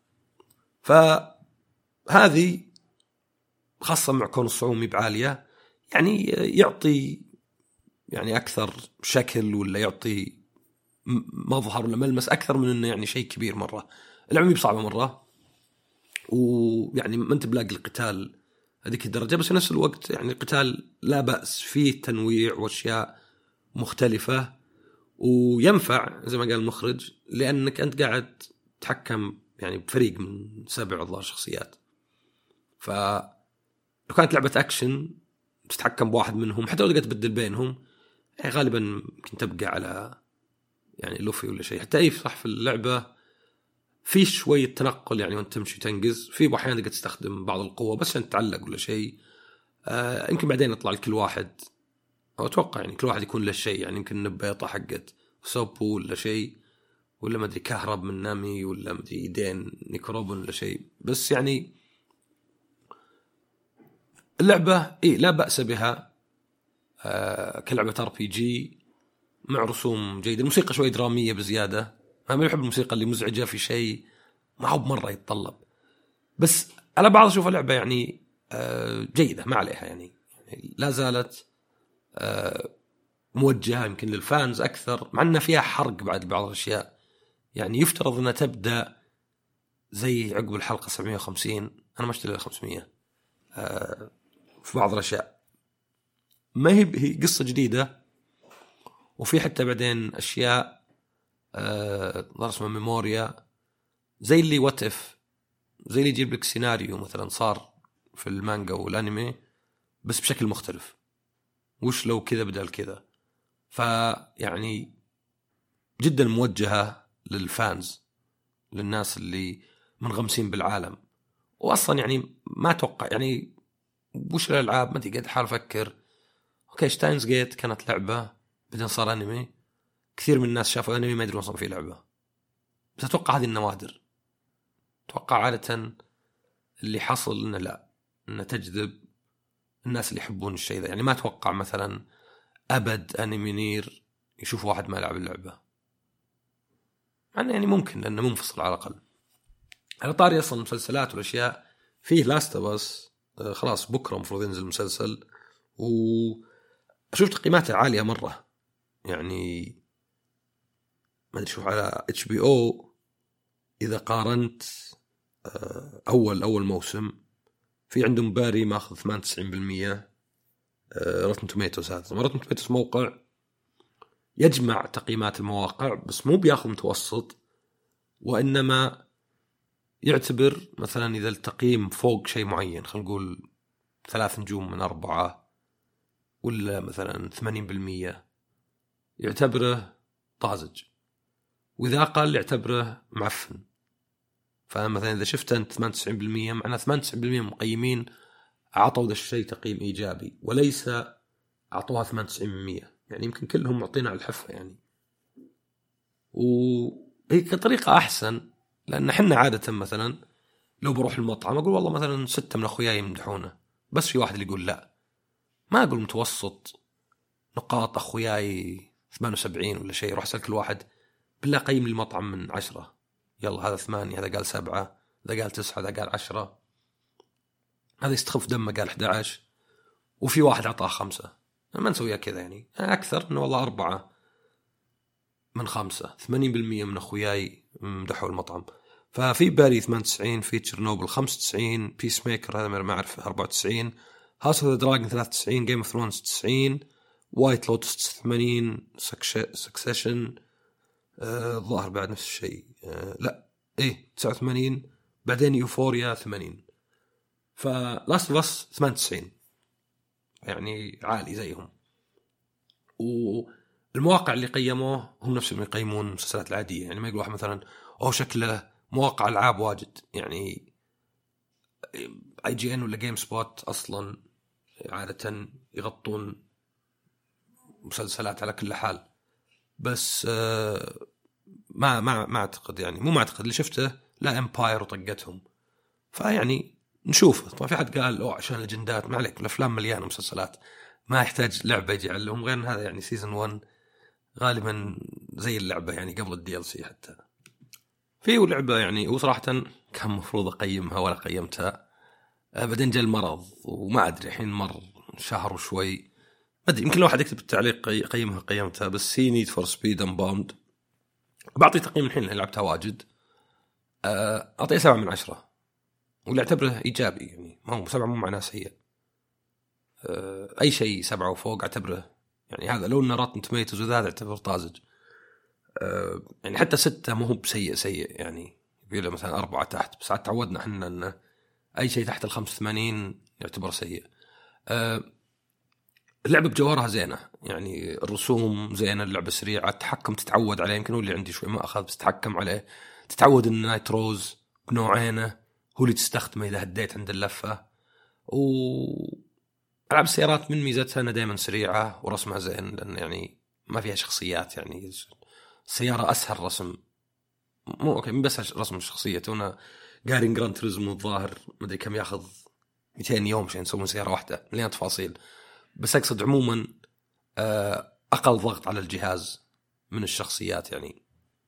فهذه خاصة مع كون الصعوبة بعالية يعني يعطي يعني أكثر شكل ولا يعطي مظهر ولا ملمس أكثر من إنه يعني شيء كبير مرة. اللعبة بصعبة مرة ويعني ما أنت بلاقي القتال هذيك الدرجة، بس في نفس الوقت يعني القتال لا بأس فيه تنويع وأشياء مختلفة وينفع زي ما قال المخرج لأنك أنت قاعد تحكم يعني بفريق من سبع أضلاع شخصيات. فلو كانت لعبة أكشن تتحكم بواحد منهم حتى لو تقدر تبدل بينهم يعني غالبا ممكن تبقى على يعني لوفي ولا شيء. حتى أي صح في اللعبة في شوية تنقل يعني وانت تمشي تنقز في أحيانا تقدر تستخدم بعض القوة بس عشان تتعلق ولا شيء. آه يمكن بعدين يطلع لكل واحد أو أتوقع يعني كل واحد يكون له شيء، يعني يمكن نبيطة حقت سوبو ولا شيء ولا ما أدري كهرب من نامي ولا ما أدري يدين نيكروبون ولا شيء. بس يعني اللعبة إيه لا بأس بها آه كلعبة ار بي جي مع رسوم جيدة. الموسيقى شوي درامية بزيادة، أنا ما أحب الموسيقى اللي مزعجة في شيء ما هو بمرة يتطلب، بس على بعض أشوف اللعبة يعني آه جيدة ما عليها يعني, يعني لا زالت آه موجهة يمكن للفانز أكثر مع أنها فيها حرق بعد بعض الأشياء. يعني يفترض أنها تبدأ زي عقب الحلقة سبعمية وخمسين، أنا ما اشتري خمسمية آه في بعض الأشياء ما هي هي قصة جديدة. وفي حتى بعدين أشياء آه اسمها ميموريا زي اللي واتف زي اللي يجيب لك سيناريو مثلا صار في المانجا والأنمي بس بشكل مختلف. وش لو كذا بدل كذا؟ فيعني جدا موجهة للفانز، للناس اللي منغمسين بالعالم. وأصلا يعني ما أتوقع يعني وش الألعاب، ما تقعد حال أفكر أوكي شتاينز جيت كانت لعبة بعدين صار أنمي، كثير من الناس شافوا أنمي ما يدرون أصلا في لعبة. بس أتوقع هذه النوادر، أتوقع عادة اللي حصل إنه لا، إنه تجذب الناس اللي يحبون الشيء ذا. يعني ما أتوقع مثلا أبد أنمي نير يشوف واحد ما لعب اللعبة، يعني ممكن لأنه منفصل على الأقل. على طاري أصلا المسلسلات والأشياء، فيه لاست بس خلاص بكرة مفروض ينزل المسلسل، وأشوف تقييماته عالية مرة. يعني ما أدري شوف على اتش بي او إذا قارنت أول أول موسم في عندهم باري ماخذ ثمانية وتسعين بالمية روتن توميتوز. هذا روتن توميتوز موقع يجمع تقييمات المواقع بس مو بياخذ متوسط، وإنما يعتبر مثلا إذا التقييم فوق شيء معين، خلينا نقول ثلاث نجوم من أربعة ولا مثلا ثمانين بالمية يعتبره طازج، وإذا أقل يعتبره معفن. فمثلا إذا شفت أنت ثمانية وتسعين بالمية معناه ثمانية وتسعين بالمية مقيمين عطوا ذا الشيء تقييم إيجابي، وليس عطوها ثمانية وتسعين بالمية. يعني يمكن كلهم معطينا على الحفة يعني، وهي كطريقة أحسن. لأن حنا عادة مثلا لو بروح المطعم أقول والله مثلا ستة من أخوياي يمدحونه، بس في واحد اللي يقول لا، ما أقول متوسط نقاط أخوياي ثمانية وسبعين ولا شيء. روح أسأل كل واحد بالله قيم المطعم من عشرة، يلا هذا ثمانية، هذا قال سبعة، هذا قال تسعة، هذا قال عشرة، هذا يستخف دمه قال أحد عشر، وفي واحد عطاه خمسة. ما نسويها كذا يعني، أكثر إنه والله أربعة من خمسة. ثمانين بالمية من أخوياي مدحوا المطعم. ففي باري ثمانية وتسعين، في تشيرنوبل خمسة وتسعين، بيس ميكر هذا ما أعرف أربعة وتسعين، هاوس اوف ذا دراجون ثلاثة وتسعين، جيم اوف ثرونز تسعين، وايت لوتس ثمانين، سكسيشن الظاهر بعد نفس الشيء أه لا ايه تسعة وثمانين، بعدين يوفوريا ثمانين. فلاست بس ثمانية وتسعين يعني عالي زيهم. والمواقع اللي قيموه هم نفسهم يقيمون المسلسلات العادية. يعني ما يقول واحد مثلا أو شكله مواقع العاب واجد، يعني اي جي ان ولا جيم سبوت اصلا عادة يغطون مسلسلات على كل حال. بس ما ما ما اعتقد، يعني مو ما اعتقد اللي شفته لا امباير وطقتهم. فيعني نشوفه. طبعا في حد قال اوه عشان ليجندات، ما عليك، الافلام مليانه مسلسلات ما يحتاج لعبه يجي عليهم. غير هذا يعني سيزون واحد غالبا زي اللعبه يعني قبل الدي ال سي. حتى في لعبه يعني وصراحه كان مفروض اقيمها ولا قيمتها، بعدين جاء المرض وما ادري الحين مر شهر وشوي، ما ادري يمكن لو واحد يكتب بالتعليق قيمها قيمتها. بس هي نيد فور سبيد امباوند، بعطي تقييم الحين لعبتها واجد، اعطيه سبعة من عشرة، واللي اعتبره ايجابي. يعني ما هو سبعة مو معناه سيء، اي شيء سبعة وفوق اعتبره يعني هذا لو انه روتن توميتوز وذا اعتبره طازج. يعني حتى ستة مو هو بسيء سيء، يعني يبي له مثلا أربعة تحت. بس عاد تعودنا احنا انه اي شيء تحت الخمسة وثمانين يعتبر سيء. اللعبة بجوارها زينة، يعني الرسوم زينة، اللعبة سريعة، التحكم تتعود عليه. يمكن هو اللي عندي شوي ما أخذ، بس تتحكم عليه تتعود إن نايتروز بنوعينه هو اللي تستخدمه إذا هديت عند اللفة. وألعاب السيارات من ميزتها أنها دائما سريعة ورسمها زين، لأن يعني ما فيها شخصيات. يعني السيارة أسهل رسم، مو أوكي بس رسم الشخصية. تونا قارين جراند توريزمو الظاهر مدري كم ياخذ مئتين يوم عشان يسوون سيارة واحدة، مليان تفاصيل. بس أقصد عموما أقل ضغط على الجهاز من الشخصيات، يعني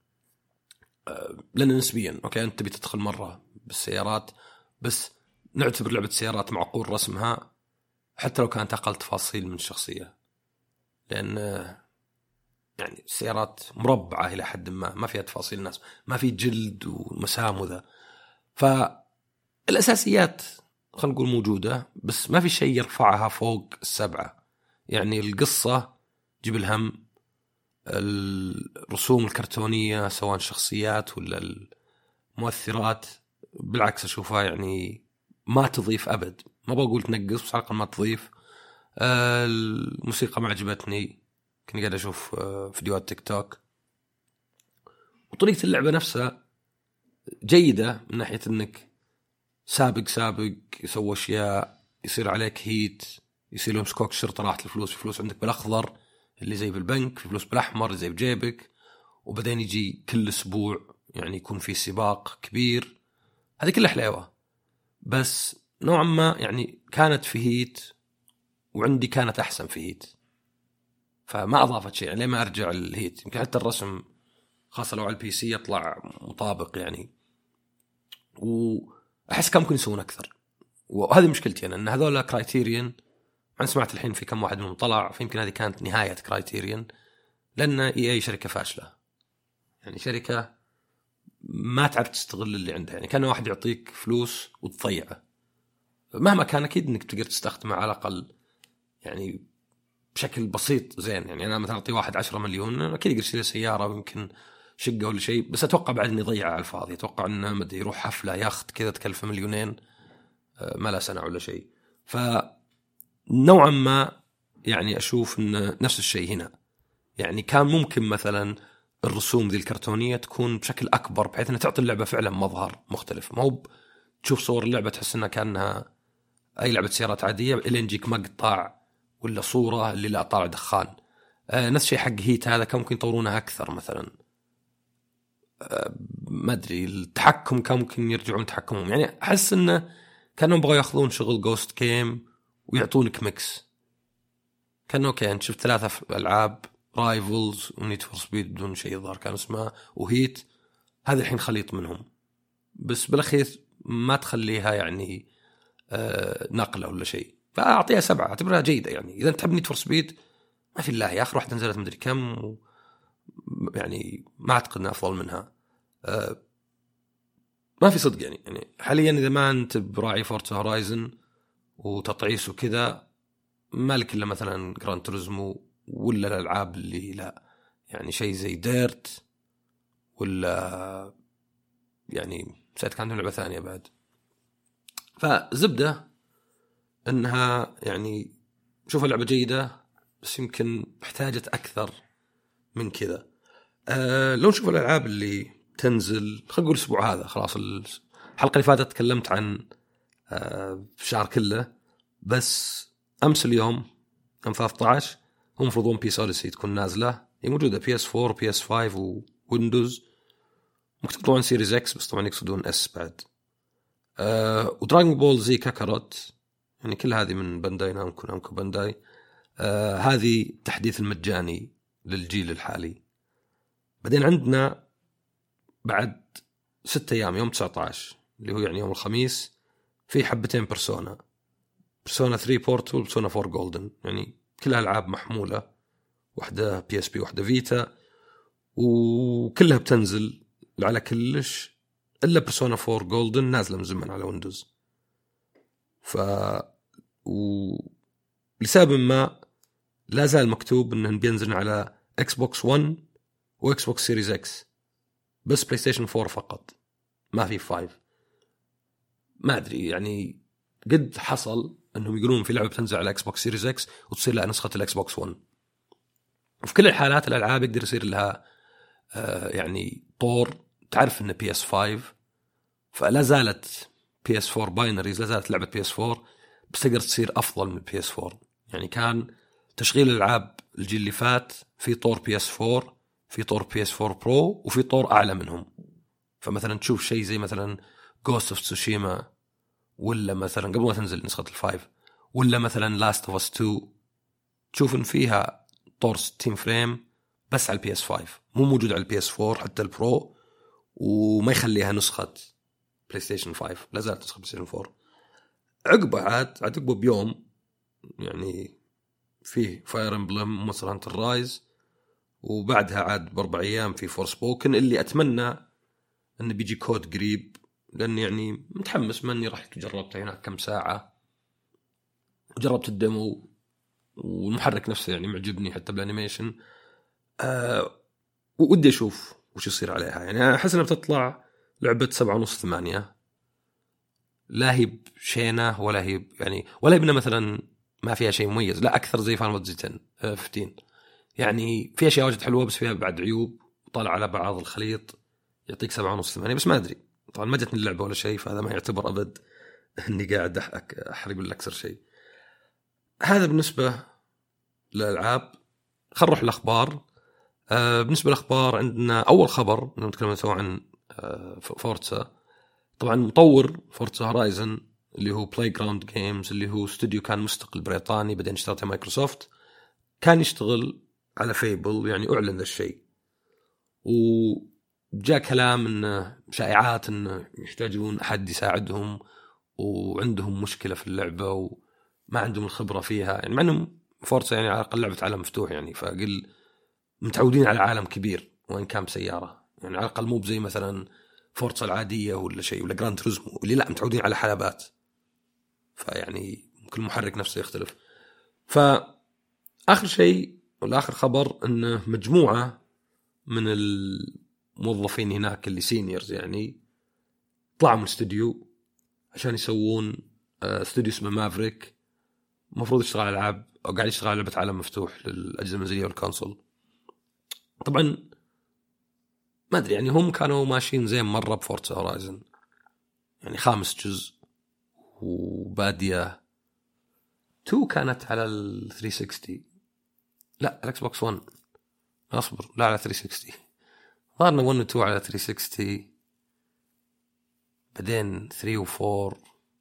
لأن نسبيا أوكي أنت بتدخل مرة بالسيارات، بس نعتبر لعبة سيارات معقول رسمها حتى لو كانت أقل تفاصيل من الشخصية، لأن يعني السيارات مربعة إلى حد ما، ما فيها تفاصيل الناس، ما في جلد ومسام وذا. فالأساسيات خلينا نقول موجودة، بس ما في شيء يرفعها فوق السبعة. يعني القصة جيب الهم، الرسوم الكرتونية سواء الشخصيات ولا المؤثرات بالعكس أشوفها يعني ما تضيف أبد. ما بقول تنقص بس على الأقل ما تضيف. آه الموسيقى ما عجبتني، كنت قاعد أشوف آه فيديوهات تيك توك. وطريقة اللعبة نفسها جيدة من ناحية أنك سابق سابق يسوي أشياء، يصير عليك هيت، يصير لهم سكوك شرطة راحت الفلوس، في فلوس عندك بالأخضر اللي زي بالبنك، في فلوس بالأحمر اللي زي بجيبك. وبعدين يجي كل أسبوع يعني يكون في سباق كبير، هذه كلها حلاوة. بس نوعا ما يعني كانت في هيت، وعندي كانت أحسن في هيت، فما أضافت شيء. يعني ليه ما أرجع الهيت؟ يمكن حتى الرسم خاصة لو على البي سي يطلع مطابق يعني، وأحس كان ممكن يسوون أكثر. وهذه مشكلتي أنا، أن هذول كرايتيريان، أنا سمعت الحين في كم واحد منهم طلع، فيمكن هذه كانت نهاية كرايتيريان، لأن إي أي شركة فاشلة، يعني شركة ما تعرف تستغل اللي عندها. يعني كان واحد يعطيك فلوس وتضيعه مهما كان، أكيد إنك تقدر تستخدمه على الأقل يعني بشكل بسيط زين. يعني أنا مثلا أعطي واحد عشرة مليون، أكيد يقدر يشتري سيارة ويمكن شقة ولا شيء، بس أتوقع بعد إنه يضيعه على الفاضي. أتوقع إنه مدري يروح حفلة ياخت كذا تكلفه مليونين ما لا سنة ولا شيء. فنوعا ما يعني أشوف إن نفس الشيء هنا. يعني كان ممكن مثلا الرسوم ذي الكرتونية تكون بشكل أكبر، بحيث أنها تعطي اللعبة فعلا مظهر مختلف. ما هو تشوف صور اللعبة تحس أنها كأنها أي لعبة سيارات عادية، إلين يجيك مقطع ولا صورة اللي لا طالع دخان. آه نفس الشيء حق هيت، هذا كان ممكن يطورونها أكثر مثلا. آه ما أدري، التحكم كان ممكن يرجعون تحكمهم. يعني أحس أنه كانوا بغوا يأخذون شغل جوست جيم ويعطونك ميكس. كان أوكي أنت شفت ثلاثة ألعاب، رايفلز ونيد فور سبيد بدون شيء ظهر كان اسمها، وهيت، هذا الحين خليط منهم. بس بالأخير ما تخليها يعني آه نقلة ولا شيء، فأعطيها سبعة، أعتبرها جيدة. يعني إذا تحب نيد فور سبيد ما في الله، يا أخي واحدة نزلت مدري كم و... يعني ما أعتقد أنها أفضل منها. آه ما في صدق يعني. يعني حاليا إذا ما أنت براعي فورتزا هورايزن وتطعيس وكذا، مالك إلا مثلا جران توريزمو ولا الألعاب اللي لا يعني شيء زي ديرت، ولا يعني ساعات كانت لعبة ثانية بعد. فزبدة أنها يعني شوف اللعبة جيدة، بس يمكن احتاجت أكثر من كذا. أه لو نشوف الألعاب اللي تنزل، خلينا نقول الأسبوع هذا خلاص. الحلقة اللي فاتت تكلمت عن أه الشهر كله، بس أمس اليوم يوم ثلاثة عشر هم فرضون بيس أوديسي تكون نازلة. هي موجودة بي اس فور بي اس فايف وويندوز، مكتوب طبعا سيريز اكس، بس طبعا يقصدون اس بعد. أه ودراغون بول زي كاكاروت، يعني كل هذه من بانداي نامكو نامكو بانداي. أه هذه التحديث المجاني للجيل الحالي. بعدين عندنا بعد ستة أيام يوم تسعة عشر اللي هو يعني يوم الخميس، في حبتين بيرسونا، بيرسونا ثري بورتال وبيرسونا فور جولدن. يعني كلها ألعاب محمولة، واحدة بي اس بي واحدة فيتا، وكلها بتنزل على كلش إلا بيرسونا فور جولدن نازلة من زمن على ويندوز. ف و... لسبب ما لا زال مكتوب إنه بينزل على إكس بوكس ون وإكس بوكس سيريز إكس، بس بلاي ستيشن فور فقط، ما في فايف. ما أدري يعني قد حصل أنهم يقولون في لعبة بتنزل على إكس بوكس سيريز إكس وتصير لها نسخة الإكس بوكس ون. وفي كل الحالات الألعاب يقدر يصير لها آه يعني طور. تعرف إن بي اس فايف، فلا زالت بي اس فور باينريز، لا زالت لعبة بي اس فور، بس تقدر تصير أفضل من بي اس فور. يعني كان تشغيل الألعاب الجيل اللي فات في طور بي اس فور، في طور بي اس فور برو، وفي طور أعلى منهم. فمثلا تشوف شيء زي مثلا Ghost of Tsushima، ولا مثلا قبل ما تنزل نسخة الفايف، ولا مثلا Last of Us تو، تشوف إن فيها طور ستين فريم بس على البي اس فايف، مو موجود على البي اس فور حتى البرو، وما يخليها نسخة بلاي ستيشن فايف، لا زالت نسخة بلاي ستيشن فور. عقبه عاد عقبه بيوم يعني فيه فاير امبلم مونستر هانتر رايز، وبعدها عاد باربع ايام في فور سبوكن، اللي اتمنى انه بيجي كود قريب، لان يعني متحمس مني. رحت وجربته هناك كم ساعه، وجربت الديمو، والمحرك نفسه يعني معجبني حتى بالانيميشن. أه ودي اشوف وش يصير عليها. يعني احس انها بتطلع لعبه سبعة ونص ثمانية، لا هي بشينة ولا هي يعني ولا ابنه مثلا ما فيها شيء مميز، لا أكثر زي فان فانتسي عشرة خمستاشر، يعني فيها أشياء واجد حلوة بس فيها بعد عيوب، وطلع على بعض الخليط يعطيك سبعة ونص ثمانية. بس ما أدري طبعا ما جتني اللعبة ولا شيء، فهذا ما يعتبر أبد إني قاعد أحرق ولا أكثر شيء. هذا بالنسبة للألعاب. خل نروح الأخبار. آه بالنسبة للأخبار عندنا أول خبر نتكلم سوا عن آه فورتسا. طبعا مطور فورتسا هورايزن اللي هو بلاي جراوند جيمز، اللي هو استوديو كان مستقل بريطاني بعدين اشترته مايكروسوفت، كان يشتغل على فيبل، يعني أعلن ذا الشيء، وجاء كلام إنه شائعات إنه يحتاجون أحد يساعدهم وعندهم مشكلة في اللعبة وما عندهم الخبرة فيها، يعني مع إنهم فورتسا يعني على الأقل لعبة عالم مفتوح، يعني فقل متعودين على عالم كبير وإن كان بسيارة، يعني على الأقل مو بزي مثلا فورتسا العادية ولا شيء ولا جراند توريزمو اللي لا متعودين على حلبات، فيعني كل محرك نفسه يختلف. فآخر شيء ولا آخر خبر إنه مجموعة من الموظفين هناك اللي سينيورز يعني طلعوا من استوديو عشان يسوون استوديو اسمه مافريك، مفروض يشتغل على ألعاب أو قاعد يشتغل على لعبة عالم مفتوح للأجهزة المنزلية والكونسول. طبعا ما أدري يعني هم كانوا ماشيين زين مرة بفورتسا هورايزن، يعني خامس جزء وبادية تو كانت على ال ثلاثمية وستين، لا الأكس بوكس ون أصبر لا على ثلاثمية وستين، ظهرنا ون و تو على ثلاثمية وستين بعدين ثري و فور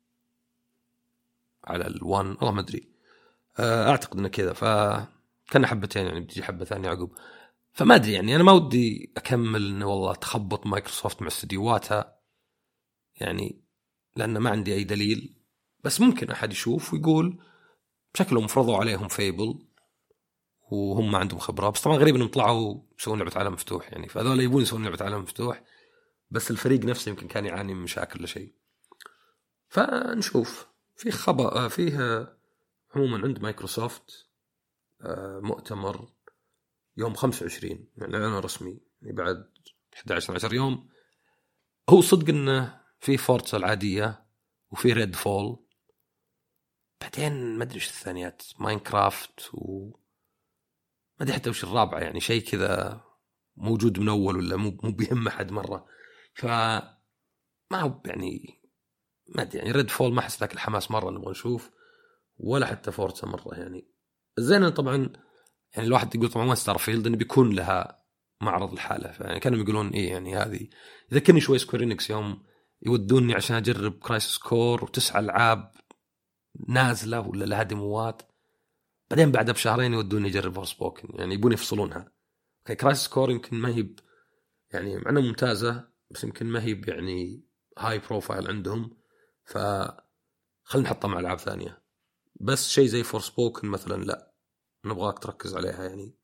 على الون، والله ما أدري أعتقد إنه كذا، فكان حبتين يعني بتجي حبة ثانية عقب. فما أدري يعني أنا ما ودي أكمل إنه والله تخبط مايكروسوفت مع استديوهاتها يعني، لأن ما عندي أي دليل، بس ممكن أحد يشوف ويقول بشكلهم فرضوا عليهم فيبل وهم ما عندهم خبرة. بس طبعا غريب إنهم طلعوا يسوون لعبة عالم مفتوح، يعني فهذول يبون يسوون لعبة عالم مفتوح بس الفريق نفسه يمكن كان يعاني من مشاكل ولا شيء. فنشوف في خبر فيها عموما عند مايكروسوفت مؤتمر يوم خمسة وعشرين، يعني أنا رسمي يعني بعد إحدى عشر عشر يوم. هو صدق إنه في فورتسا العادية وفي ريد فول، بعدين ما أدري إيش الثانيات ماينكرافت و ما أدري حتى وش الرابعة، يعني شيء كذا موجود من أول ولا مو مو بيهم أحد مرة. فما هو يعني ما أدري يعني ريد فول ما أحس ذاك الحماس مرة نبغى نشوف، ولا حتى فورتسا مرة. يعني زين طبعا يعني الواحد يقول طبعا ما ستارفيلد إنه بيكون لها معرض الحالة، يعني كانوا يقولون إيه يعني هذه يذكرني شوي سكويرينكس يوم يودوني عشان أجرب كرايسيس كور وتسع ألعاب نازلة ولا لها ديموات، بعدين بعدها بشهرين يودوني أجرب فورسبوكن، يعني يبون يفصلونها. كرايسيس كور يمكن ما هي يعني معنى ممتازة بس يمكن ما هي يعني هاي بروفايل عندهم، فخلنا نحطها مع ألعاب ثانية. بس شيء زي فورسبوكن مثلا لا نبغاك تركز عليها يعني.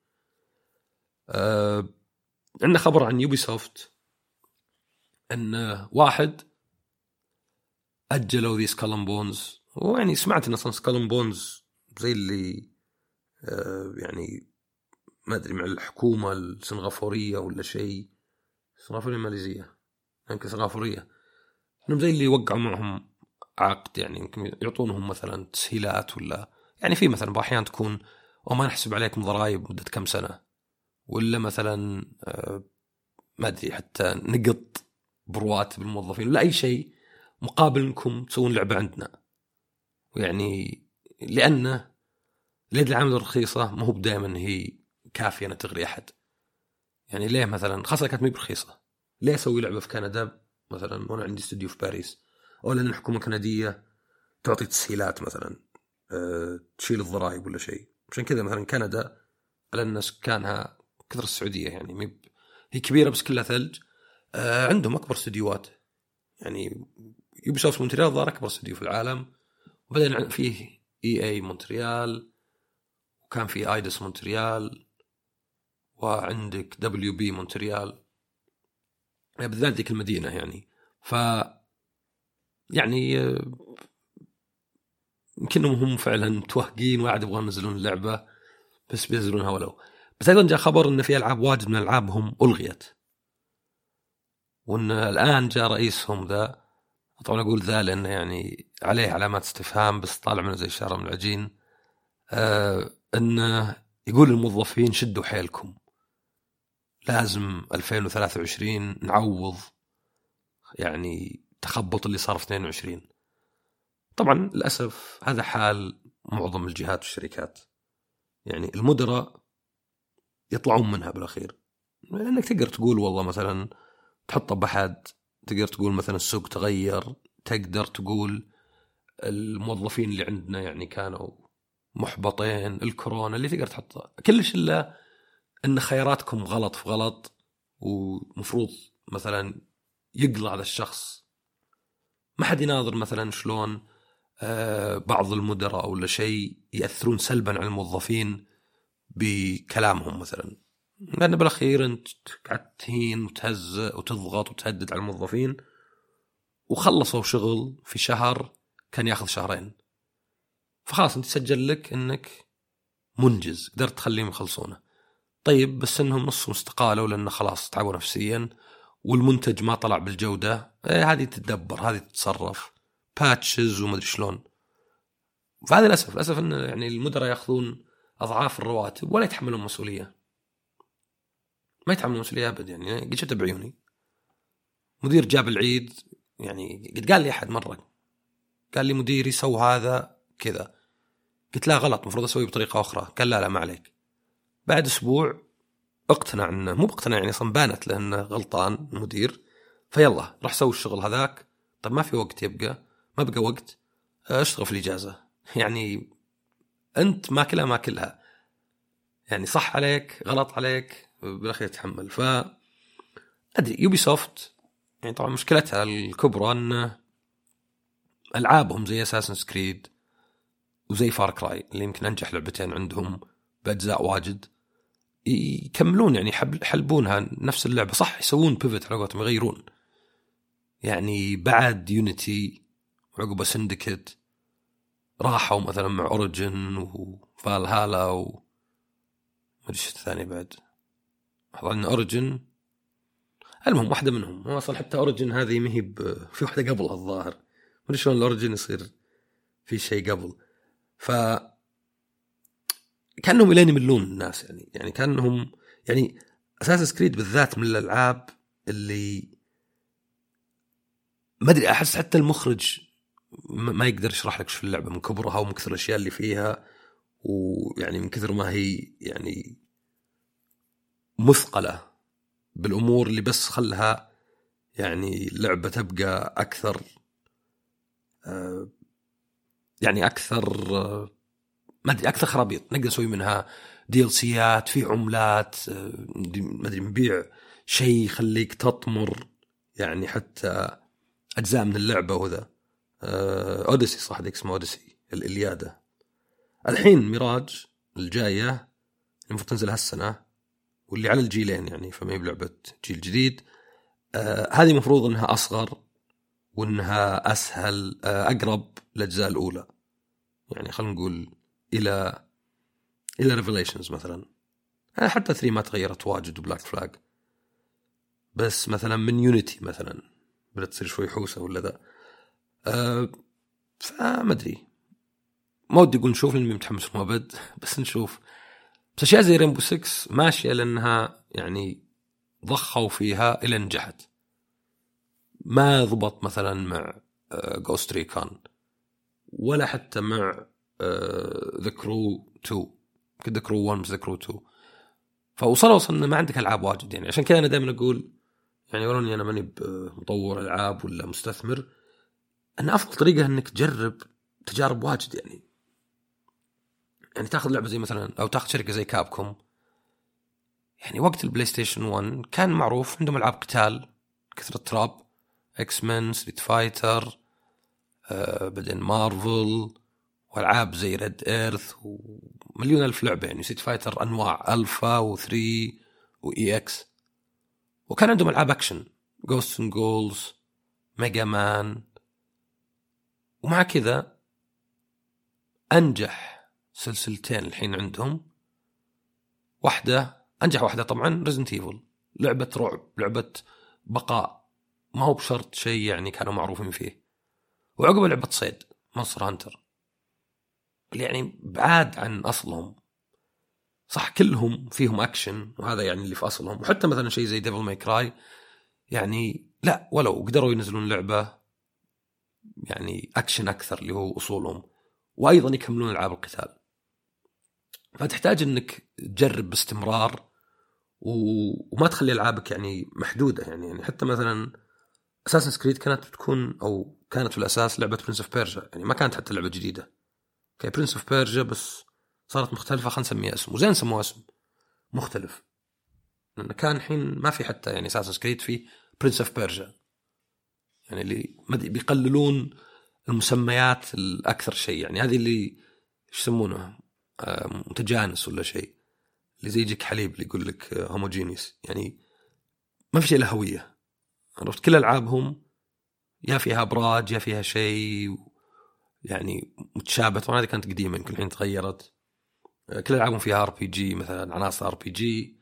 أه عندنا خبر عن يوبي سوفت ان واحد اجلوا ذي سكالن بونز، ويعني سمعت ان اصلا سكالن بونز زي اللي أه يعني ما ادري مع الحكومه السنغافوريه ولا شيء، سنغافوريه ماليزيه يمكن سنغافوريه، انهم زي اللي يوقعوا معهم عقد، يعني يمكن يعطونهم مثلا تسهيلات ولا يعني في مثلا باحيان تكون وما نحسب عليكم ضرائب مده كم سنه، ولا مثلا أه ما ادري حتى نقط برواتب الموظفين ولا اي شيء مقابل انكم تسوون لعبه عندنا. ويعني لانه اليد العامله الرخيصه ما هو دائما هي كافيه ان تغري احد، يعني ليه مثلا خاصه كانت مي برخيصه ليه اسوي لعبه في كندا مثلا وانا عندي استوديو في باريس، او لان الحكومه الكنديه تعطي تسهيلات مثلا أه تشيل الضرائب ولا شيء. عشان كذا مثلا كندا على ان سكانها كثر السعوديه يعني مي هي كبيره بس كلها ثلج، أه عندهم اكبر استديوهات، يعني يوبي سوفت مونتريال ظهر اكبر استديو في العالم، وبعدين فيه اي اي مونتريال، وكان في ايدس مونتريال، وعندك دبليو بي مونتريال، يعني بالذات ذيك المدينه يعني. ف يعني يمكنهم هم فعلا متوهقين وقاعد يبغون ينزلون اللعبه بس بينزلونها ولو. بس ايضا جاء خبر ان في العاب واجد من العابهم الغيت، وان الان جاء رئيسهم ذا طبعا أقول ذا لأنه يعني عليه علامات استفهام بس طالع منه زي الشعرة من العجين. آه أنه يقول للموظفين شدوا حيلكم، لازم ألفين وثلاثة وعشرين نعوض يعني تخبط اللي صار في اثنين وعشرين. طبعا للأسف هذا حال معظم الجهات والشركات، يعني المدراء يطلعون منها بالأخير، لأنك تقدر تقول والله مثلا تحطه بحد، تقدر تقول مثلا السوق تغير، تقدر تقول الموظفين اللي عندنا يعني كانوا محبطين، الكورونا اللي تقدر تحطه كلش، إلا أن خياراتكم غلط في غلط، ومفروض مثلا يقلع هذا الشخص. ما حد يناظر مثلا شلون آه بعض المدراء ولا شيء يأثرون سلبا على الموظفين بكلامهم مثلا، لأن بالأخير أنت قاعد تهين وتهزئ وتضغط وتهدد على الموظفين، وخلصوا شغل في شهر كان ياخذ شهرين، فخلاص أنت سجل لك أنك منجز، قدرت تخليهم يخلصونه. طيب بس أنهم نصهم استقالوا لأنه خلاص تعبوا نفسيا والمنتج ما طلع بالجودة، ايه هذه تتدبر، هذه تتصرف، باتشز وما ادري شلون. فهذا للأسف للأسف أن يعني المدراء يأخذون أضعاف الرواتب ولا يتحملون مسؤولية، ما يتحملون مسؤولية أبدا. يعني قد شفت بعيوني مدير جاب العيد، يعني قد قال لي أحد مرة، قال لي مديري سوى هذا كذا، قلت لا غلط، مفروض أسويه بطريقة أخرى. قال لا لا ما عليك. بعد أسبوع اقتنع انه مو بقتنع، يعني صنبانت لانه غلطان المدير، فيلا راح سوي الشغل هذاك. طب ما في وقت، يبقى ما بقى وقت، اشتغل في الاجازه. يعني انت ما كلها ما كلها، يعني صح عليك غلط عليك، بالاخير تحمل. ف ادري يوبي سوفت يعني طبعا مشكلتها الكبرى ان العابهم زي اساسن كريد وزي فار كراي اللي يمكن انجح لعبتين عندهم باجزاء واجد، يكملون يعني حلبونها نفس اللعبة، صح يسوون بيفت على قولتهم، يغيرون. يعني بعد يونيتي وعقب سندكت راحوا مثلا مع أوريجن وفالهالا و ما أدري الثاني بعد، أظن أوريجن، المهم واحدة منهم. هو أصلا حتى أوريجن هذه ما هي في واحدة قبلها الظاهر، ما أدري شلون الأوريجن يصير في شيء قبل. ف كانهم الين يملون الناس، يعني يعني كانهم يعني اساس كريد بالذات من الالعاب اللي ما ادري، احس حتى المخرج ما يقدر يشرح لك شو اللعبه من كبرها ومن كثر الاشياء اللي فيها، ويعني من كثر ما هي يعني مثقله بالامور اللي بس خلها يعني لعبه تبقى اكثر آه يعني اكثر آه ما ادري اكثر خرابيط. نقدر نسوي منها دي ال سيات في عملات، ما ادري نبيع شيء يخليك تطمر، يعني حتى اجزاء من اللعبه. وذا اوديسي صح ذيك اسمه اوديسي الإليادة. الحين ميراج الجايه المفروض تنزل هالسنه واللي على الجيلين، يعني فما هي بلعبه جيل جديد. آه هذه مفروض انها اصغر وانها اسهل، آه اقرب للاجزاء الاولى، يعني خلينا نقول الى الى ريفيليشنز مثلا. حتى ثري ما تغيرت واجد وبلاك فلاج، بس مثلا من يونيتي مثلا بدأت تصير شوي حوسه ولا ذا. أه فما ادري، ما ودي اقول نشوف لاني متحمس مؤبد، بس نشوف. بس اشياء زي ريمبو ستة ماشيه لانها يعني ضخوا فيها الى نجحت. ما ضبط مثلا مع جوست ريكون ولا حتى مع ذا كرو تو، كذا كرو واحد ذا كرو تو. فوصلوا وصلنا ما عندك العاب واجد، يعني عشان كذا انا دائما اقول يعني ولوني انا ماني مطور العاب ولا مستثمر، ان افضل طريقه انك تجرب تجارب واجد. يعني يعني تاخذ لعبه زي مثلا او تاخذ شركه زي كابكوم، يعني وقت البلاي ستيشن واحد كان معروف عندهم العاب قتال كثره تراب، اكس مان، ستريت فايتر، آه بعدين مارفل، والعاب زي ريد ايرث ومليون الف لعبه. يعني ستريت فايتر انواع الفا وثري واي اكس، وكان عندهم العاب اكشن جوست اند جولز، ميجا مان. ومع كذا انجح سلسلتين الحين عندهم، واحده انجح واحده طبعا ريزنت ايفل، لعبه رعب، لعبه بقاء، ما هو بشرط شيء يعني كانوا معروفين فيه. وعقب لعبة صيد مونستر هانتر اللي يعني بعاد عن أصلهم. صح كلهم فيهم أكشن وهذا يعني اللي في أصلهم، وحتى مثلا شيء زي ديفل ماي كراي يعني لا، ولو قدروا ينزلون لعبة يعني أكشن أكثر اللي هو أصولهم، وأيضا يكملون ألعاب القتال. فتحتاج أنك تجرب باستمرار وما تخلي ألعابك يعني محدودة. يعني, يعني حتى مثلا Assassin's Creed كانت تكون أو كانت في الأساس لعبة Prince of Persia، يعني ما كانت حتى لعبة جديدة، كي Prince of Persia بس صارت مختلفة، خلنا نسميها اسم، وزين سموها اسم مختلف، لأن كان الحين ما في حتى يعني Assassin's Creed في Prince of Persia، يعني اللي بيقللون المسميات الأكثر شيء. يعني هذه اللي يسمونه متجانس ولا شيء، اللي زي يجيك حليب اللي يقول لك هوموجينيس، يعني ما في شيء له هوية. عرفت كل ألعابهم يا فيها أبراج يا فيها شيء يعني متشابه. طبعا هذه كانت قديمة يمكن الحين تغيرت. كل ألعابهم فيها ار بي جي مثلا، عناصر ار بي جي،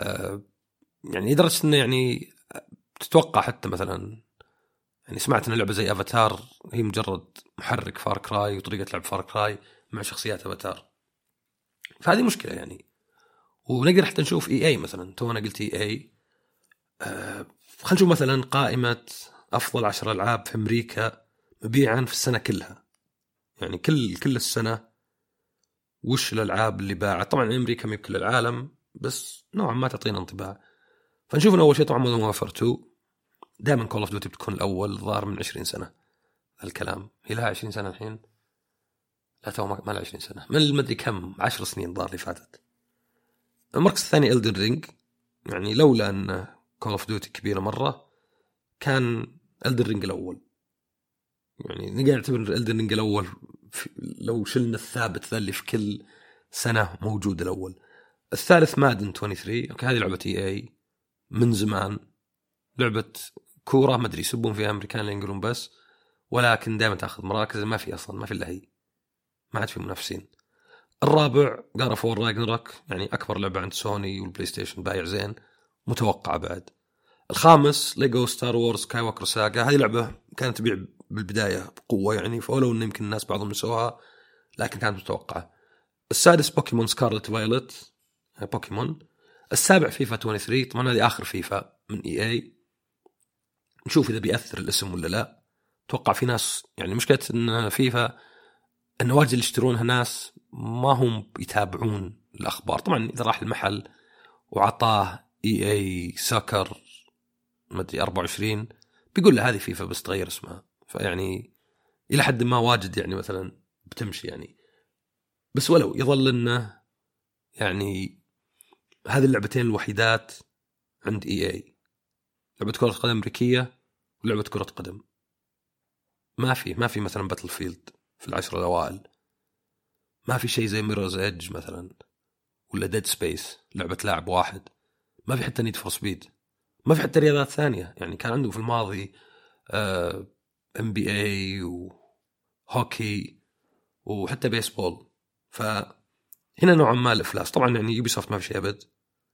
يعني لدرجة إنه يعني تتوقع حتى مثلا يعني سمعت إن لعبة زي أفاتار هي مجرد محرك فار كراي وطريقة لعب فار كراي مع شخصيات أفاتار. فهذه مشكلة يعني. ونقدر حتى نشوف اي اي مثلا، تو انا قلت اي اي، آه خلينا نشوف مثلا قائمة افضل عشر العاب في امريكا مبيعا في السنة كلها، يعني كل كل السنة وش الالعاب اللي باعت. طبعا امريكا ما بكل العالم بس نوعا ما تعطينا انطباع. فنشوف اول شيء طبعا مودرن وارفير تو، دائما كول اوف ديوتي بتكون الاول، ظهر من عشرين سنة الكلام، هي لها عشرين سنة الحين، لا تو ما لها عشرين سنة، من المدري كم عشر سنين ظهر اللي فاتت. المركز الثاني إلدن رينج، يعني لولا أن كول اوف ديوتي كبيرة مرة كان إلدن رينج الأول، يعني نقدر نعتبر إلدن رينج الأول لو شلنا الثابت ذا اللي في كل سنة موجود الأول. الثالث مادن ثلاثة وعشرين، أوكي هذه لعبة إي إي من زمان، لعبة كورة ما أدري يسبون فيها أمريكان اللي ينقلون بس، ولكن دائما تأخذ مراكز، ما في أصلا ما في إلا هي، ما عاد في منافسين. الرابع God of War Ragnarok، يعني أكبر لعبة عند سوني والبلاي ستيشن، بايع زين متوقع بعد. الخامس ليجو ستار وورز سكاي ووكر ساغا، هذه لعبة كانت تبيع بالبداية بقوة يعني، فولو إن يمكن الناس بعضهم نسوها لكن كانت متوقعة. السادس بوكيمون سكارلت فايولت بوكيمون. السابع فيفا ثلاثة وعشرين، طبعا هذه آخر فيفا من إي إي، نشوف إذا بيأثر الاسم ولا لا. توقع في ناس يعني مشكلة إن فيفا إن واجد اللي يشترونها ناس ما هم يتابعون الأخبار. طبعا إذا راح المحل وعطاه إي إي ساكر مدري أربعة وعشرين بيقول له هذه فيفا بس تغير اسمها، فيعني إلى حد ما واجد يعني مثلا بتمشي يعني. بس ولو يظل إنه يعني هذه اللعبتين الوحيدات عند إي إي، لعبة كرة قدم أمريكية ولعبة كرة قدم. ما في ما في مثلا باتل فيلد في العشر الأوائل، ما في شيء زي ميروز إيدج مثلا ولا ديد سبيس لعبة لاعب واحد، ما في حتى نيد فور سبيد، ما في حتى رياضات ثانية. يعني كان عنده في الماضي آه ام بي اي وهوكي وحتى بيسبول، فهنا نوعا ما الافلاس. طبعا يعني يوبي سوفت ما في شيء ابد،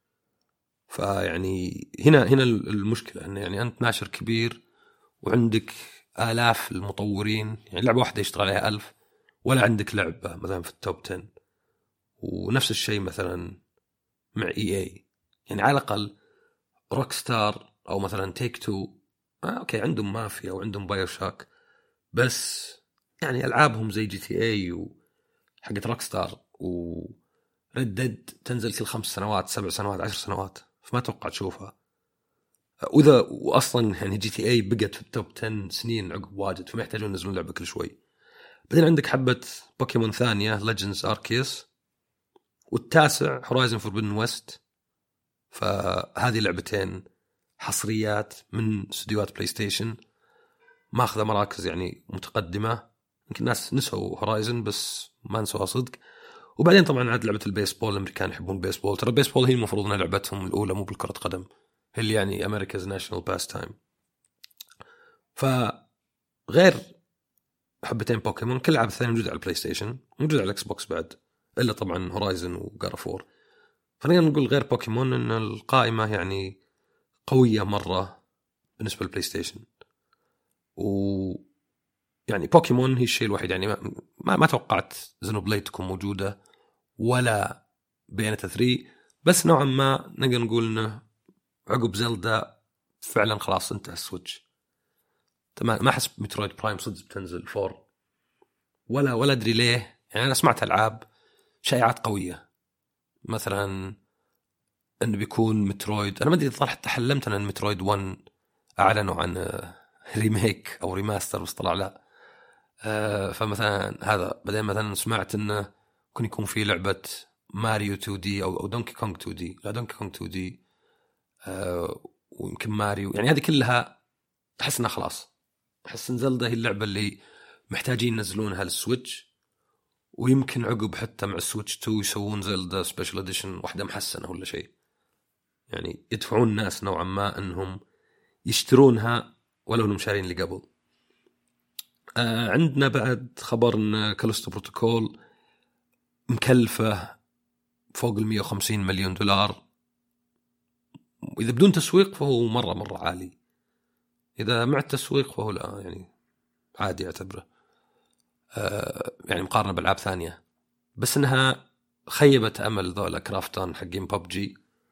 فيعني هنا هنا المشكلة انه يعني انت ناشر كبير وعندك آلاف المطورين، يعني لعبة واحدة يشتغل عليها ألف، ولا عندك لعبة مثلا في التوب عشرة. ونفس الشيء مثلا مع اي اي، يعني على الأقل روك ستار أو مثلا تيك تو آه أوكي عندهم مافيا وعندهم بايو شاك، بس يعني ألعابهم زي جي تي اي وحقت روك ستار وردد تنزل كل خمس سنوات سبع سنوات عشر سنوات، فما توقع تشوفها. وإذا وأصلا يعني جي تي اي بقت في التوب عشرة سنين عقب واجد، فما يحتاجون ينزلون لعبة كل شوي. بعدين عندك حبة بوكيمون ثانية ليجندز أركيس، والتاسع هورايزن فوربيدن ويست. فهذه لعبتين حصريات من استديوهات بلاي ستيشن، ماخذة مراكز يعني متقدمة. يمكن الناس نسوا هورايزن بس ما نسوها صدق. وبعدين طبعا عاد لعبة البيسبول، الأمريكان يحبون البيسبول، ترى البيسبول هي المفروض أنها لعبتهم الأولى مو بالكرة قدم، هي اللي يعني أمريكا's national pastime. فغير حبتين بوكيمون كل الألعاب الثانية موجودة على البلاي ستيشن، موجودة على الإكس بوكس بعد، إلا طبعا هورايزن وغارفور. فنقدر نقول غير بوكيمون أن القائمة يعني قوية مرة بالنسبة للبلاي ستيشن. و يعني بوكيمون هي الشيء الوحيد يعني ما ما, ما توقعت زينوبليد تكون موجودة ولا بيانتا ثري، بس نوعا ما نقدر نقول انه عقب زلدا فعلا خلاص انتهى السويتش تمام. ما احس مترويد برايم صدق بتنزل فور ولا ولا ادري ليه. يعني انا سمعت العاب شائعات قويه مثلا انه بيكون مترويد، انا ما ادري صراحه تحلمت ان مترويد ون اعلنوا عن ريميك او ريماستر بس طلع لا. أه فمثلا هذا بعدين مثلا سمعت انه ممكن يكون في لعبه ماريو تو دي او او دونكي كونغ تو دي، لا دونكي كونغ تو دي أه ويمكن ماريو. يعني هذه كلها احس انها خلاص، احس ان زلدا هي اللعبه اللي محتاجين ينزلونها للسويتش، ويمكن عقب حتى مع السويتش تو يسوون زلدا سبيشال اديشن واحده محسنه ولا شيء، يعني يدفعون الناس نوعا ما انهم يشترونها ولو انهم شارين اللي قبل. آه عندنا بعد خبر ان كاليستو بروتوكول مكلفه فوق ال مية وخمسين مليون دولار، واذا بدون تسويق فهو مره مره عالي، اذا مع التسويق فهو لا يعني عادي اعتبره. آه يعني مقارنه بالعاب ثانيه، بس انها خيبت امل ذولا كرافتون حقين ببجي،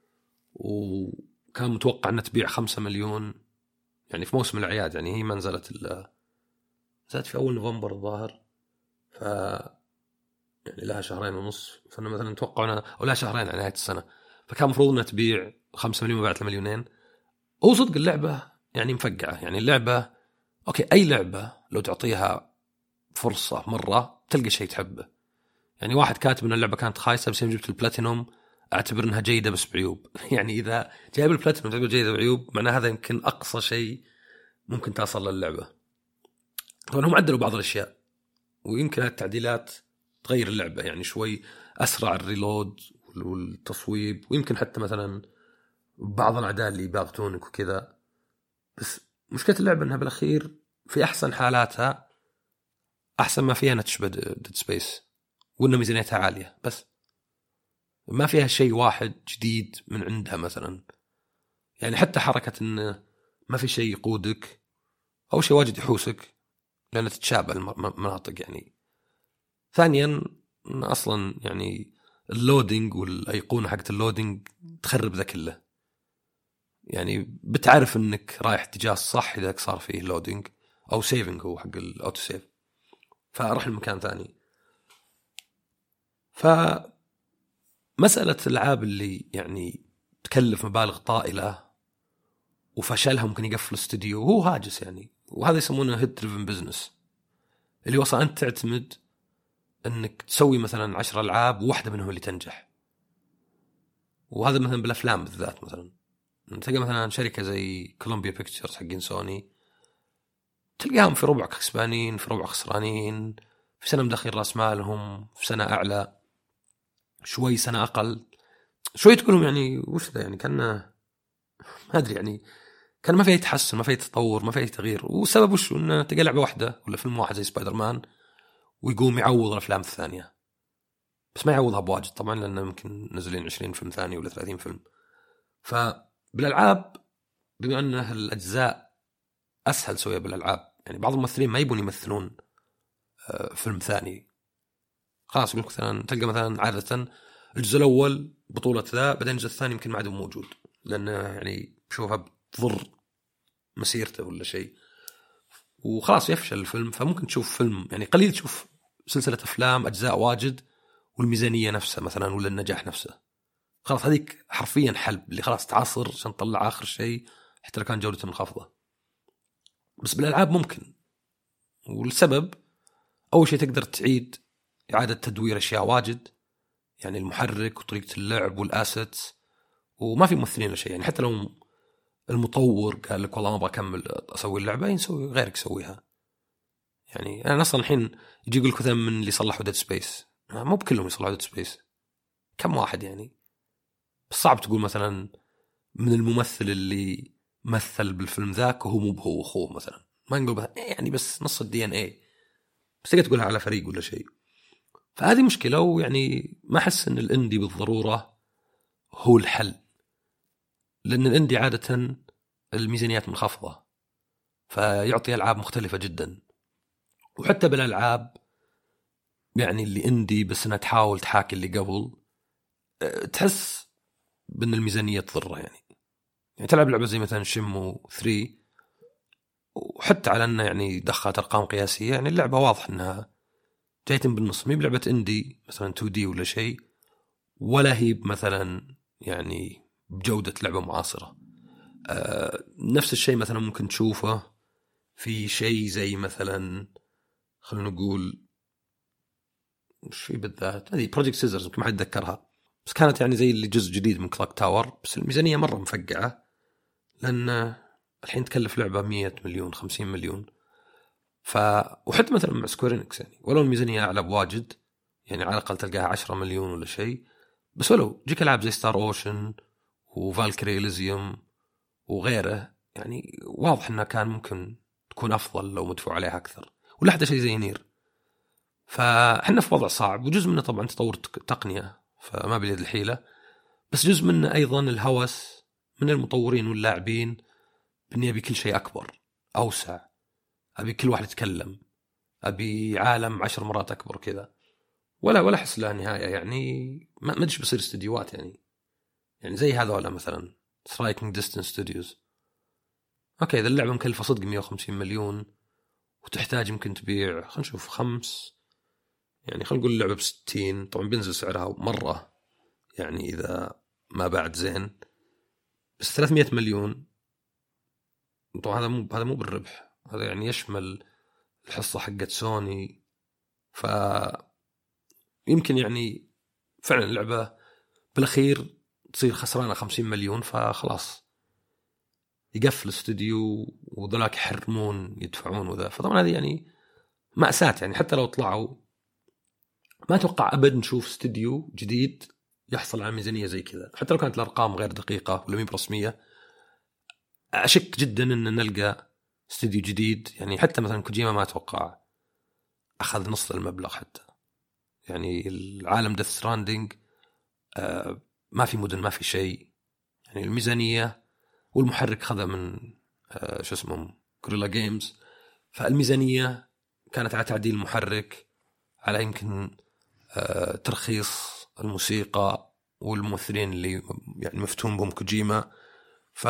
وكان متوقع انها تبيع خمسة مليون يعني في موسم الأعياد. يعني هي ما نزلت الا نزلت في اول نوفمبر الظاهر، ف يعني لها شهرين ونص، فانا مثلا نتوقع انها او لها شهرين على نهايه السنه، فكان المفروض انها تبيع خمسة مليون وباعت مليونين. هو صدق اللعبه يعني مفقعه، يعني اللعبه اوكي اي لعبه لو تعطيها فرصه مره تلقى شيء تحبه. يعني واحد كاتب ان اللعبه كانت خايسه بس يوم جبت البلاتينوم اعتبر انها جيده بس بعيوب. يعني اذا جايب البلاتينوم تعتبر جيده بعيوب معناه هذا يمكن اقصى شيء ممكن تصل للعبه. طبعا هم عدلوا بعض الاشياء ويمكن التعديلات تغير اللعبه، يعني شوي اسرع الريلود والتصويب، ويمكن حتى مثلا بعض الاعداء اللي يباغتونك وكذا. بس مشكله اللعبه انها بالاخير في احسن حالاتها احسن ما فيها انها تشبه ديد سبيس، وإنه ميزانيتها عالية، بس ما فيها شيء واحد جديد من عندها مثلا. يعني حتى حركة إنه ما في شيء يقودك أو شيء واجد يحوسك لأنها تتشابه المناطق. يعني ثانيا أصلا يعني اللودينج والأيقونة حقت اللودينج تخرب ذا كله، يعني بتعرف إنك رايح اتجاه الصح إذا صار فيه لودينج أو سيفنج هو حق الأوتو سيف فأروح لمكان ثاني. فمسألة الألعاب اللي يعني تكلف مبالغ طائلة وفشلها ممكن يقفل استوديو هو هاجس يعني، وهذا يسمونه هيد دريفن بزنس، اللي وصل أنت تعتمد أنك تسوي مثلا عشر ألعاب وواحدة منهم اللي تنجح. وهذا مثلا بالأفلام بالذات، مثلا تلقى مثلا شركة زي كولومبيا بيكتشرز حقين سوني تلقاهم في ربع كسبانين في ربع خسرانين، في سنة مدخل رأس مالهم، في سنة أعلى شوي سنة أقل شوي، تقولهم يعني وش ذا، يعني كان ما أدري يعني كان ما فيه تحسن، ما فيه تطور، ما فيه تغيير. والسبب وش؟ إنه تلقى لعبة واحدة ولا فيلم واحد زي سبايدر مان ويقوم يعوض الأفلام الثانية، بس ما يعوضها بواجد طبعا لأنه يمكن نزلين عشرين فيلم ثاني ولا ثلاثين فيلم. فبالألعاب بما أنه الأجزاء أسهل سوية بالألعاب، يعني بعض الممثلين ما يبون يمثلون فيلم ثاني، خلاص يقولك مثلا تلقى مثلا عادة الجزء الأول بطولة ذا، بعدين الجزء الثاني يمكن ما عاد موجود لأنه يعني بشوفها بتضر مسيرته ولا شيء وخلاص يفشل الفيلم. فممكن تشوف فيلم يعني قليل تشوف سلسلة أفلام أجزاء واجد والميزانية نفسها مثلا ولا النجاح نفسه، خلاص هذيك حرفيا حلب اللي خلاص تعصر عشان تطلع آخر شيء حتى لو كان جودته منخفضة. بس بالألعاب ممكن، والسبب أول شيء تقدر تعيد إعادة تدوير أشياء واجد، يعني المحرك وطريقة اللعب والأسيتس، وما في ممثلين ولا شيء. يعني حتى لو المطور قال لك والله ما أبغى أكمل أسوي اللعبة يسوي غيرك يسويها. يعني أنا أصلا الحين يجي يقول كذا من اللي صلحوا ديد سبيس، مو بكلهم يصلحوا ديد سبيس، كم واحد يعني. بس صعب تقول مثلا من الممثل اللي مثل بالفيلم ذاك وهو مو بهو أخوه مثلا، ما نقول يعني بس نص الدي ان اي، بس تقدر تقولها على فريق ولا شيء. فهذه مشكلة، ويعني ما أحس أن الإندي بالضرورة هو الحل، لأن الإندي عادة الميزانيات منخفضة فيعطي ألعاب مختلفة جدا، وحتى بالألعاب يعني اللي اندي بس انها تحاول تحاكي اللي قبل، تحس بأن الميزانية تضره. يعني يعني تلعب لعبة زي مثلا شيمو ثري وحتى على أنه يعني دخلت أرقام قياسية، يعني اللعبة واضح أنها جايتين بالنص، مي بلعبة اندي مثلا تو دي ولا شيء، ولا هي مثلا يعني بجودة لعبة معاصرة. أه نفس الشيء مثلا ممكن تشوفه في شيء زي مثلا خلينا نقول مش في بالذات هذه بروجكت سيزرز، يمكن ما حد يتذكرها، بس كانت يعني زي اللي جزء جديد من كلاك تاور، بس الميزانية مرة مفقعة لأن الحين تكلف لعبة مية مليون خمسين مليون. ف وحتى مثلا مع سكويرينكس يعني ولو الميزانية أعلى بواجد، يعني على الأقل تلقاها عشرة مليون ولا شيء، بس ولو جيك ألعاب زي ستار أوشن وفالكري إليزيوم وغيره، يعني واضح أنها كان ممكن تكون أفضل لو مدفوع عليها أكثر. ولا حتى شيء زي نير. فحنا في وضع صعب، وجزء منه طبعا تطور تقنية فما بيد الحيلة، بس جزء منه أيضا الهوس من المطورين واللاعبين بأني أبي كل شيء أكبر أوسع، أبي كل واحد يتكلم، أبي عالم عشر مرات أكبر كذا، ولا ولا حس لها نهاية. يعني ما مدش بصير استديوهات يعني يعني زي هذا ولا مثلا Striking Distance Studios. أوكي إذا اللعبة مكلفة صدق مية وخمسين مليون وتحتاج يمكن تبيع خلينا نشوف خمس، يعني خلينا نقول اللعبة بستين، طبعا بينزل سعرها مرة يعني إذا ما بعد زين، بس ثلاثمية مليون طبعا هذا مو هذا مو بالربح، هذا يعني يشمل الحصة حقت سوني. ف يمكن يعني فعلا اللعبة بالأخير تصير خسرانة خمسين مليون، فخلاص يقفل الاستوديو وذلاك يحرمون يدفعون وذا. فطبعا هذه يعني مأساة، يعني حتى لو طلعوا ما أتوقع أبد نشوف استوديو جديد يحصل على ميزانية زي كذا، حتى لو كانت الأرقام غير دقيقة ولا مي رسمية. أشك جدا أن نلقى استوديو جديد، يعني حتى مثلا كوجيما ما أتوقع أخذ نص المبلغ حتى. يعني العالم ديث ستراندينج آه ما في مدن ما في شيء، يعني الميزانية والمحرك خذها من آه شو اسمه كوريلا جيمز، فالميزانية كانت على تعديل المحرك، على يمكن آه ترخيص الموسيقى والممثلين اللي يعني مفتون بهم كوجيما. ف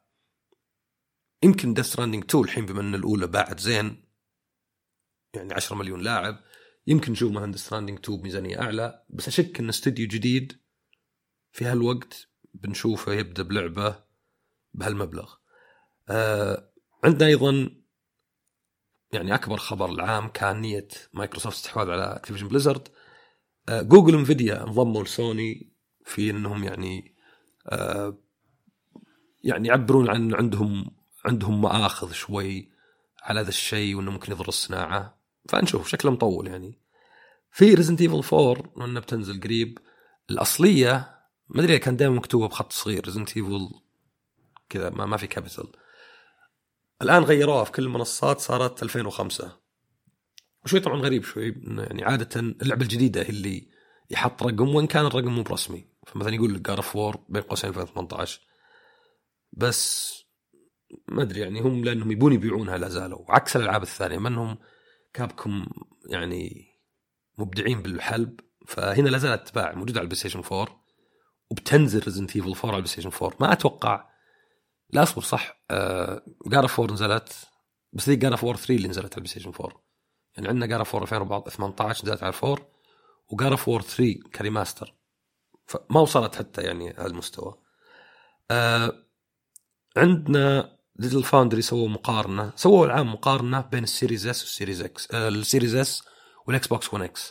يمكن ديث ستراندينج تو الحين بما أن الأولى باعت زين يعني عشرة مليون لاعب، يمكن نشوف مهندس ستراندينج تو بميزانية أعلى، بس أشك أن استوديو جديد في هالوقت بنشوفه يبدأ بلعبة بهالمبلغ. آه عندنا أيضا يعني أكبر خبر العام كان نية مايكروسوفت استحواذ على أكتيفيجن بليزرد. آه جوجل وانفيديا انضموا لسوني في أنهم يعني آه يعني يعبرون عن عندهم عندهم مآخذ شوي على هذا الشيء وأنه ممكن يضر الصناعة، فنشوف شكله مطول. يعني في ريزنت ايفل فور وأنه بتنزل قريب، الأصلية ما أدري كان دائما مكتوبة بخط صغير ريزنت ايفل كذا ما ما في كابيتال، الآن غيروها في كل المنصات صارت ألفين وخمسة، وشوي طبعا غريب شوي يعني عادة اللعبة الجديدة اللي يحط رقم وإن كان الرقم مو برسمي، فمثلا يقول God of War بين قوسين ألفين وثمانية عشر، بس ما أدري يعني هم لأنهم يبون يبيعونها لازالوا، عكس الألعاب الثانية منهم كابكم يعني مبدعين بالحلب، فهنا لازالت تباع موجودة على البلاي ستيشن فور وبتنزل ريزنت ايفل فور على البلاي ستيشن فور. ما أتوقع لا أصبر صح God of War نزلت، بس ذي God of War ثري اللي نزلت على البلاي ستيشن فور، يعني عندنا God of War ألفين وثمانية عشر نزلت على الفور و God of War ثري كريماستر، فما وصلت حتى يعني هذا المستوى. آه عندنا ديجيتال فاوندري سووا مقارنة سووا العام مقارنة بين السيريز اس والسيريز اكس آه السيريز اس والاكس بوكس ون اكس،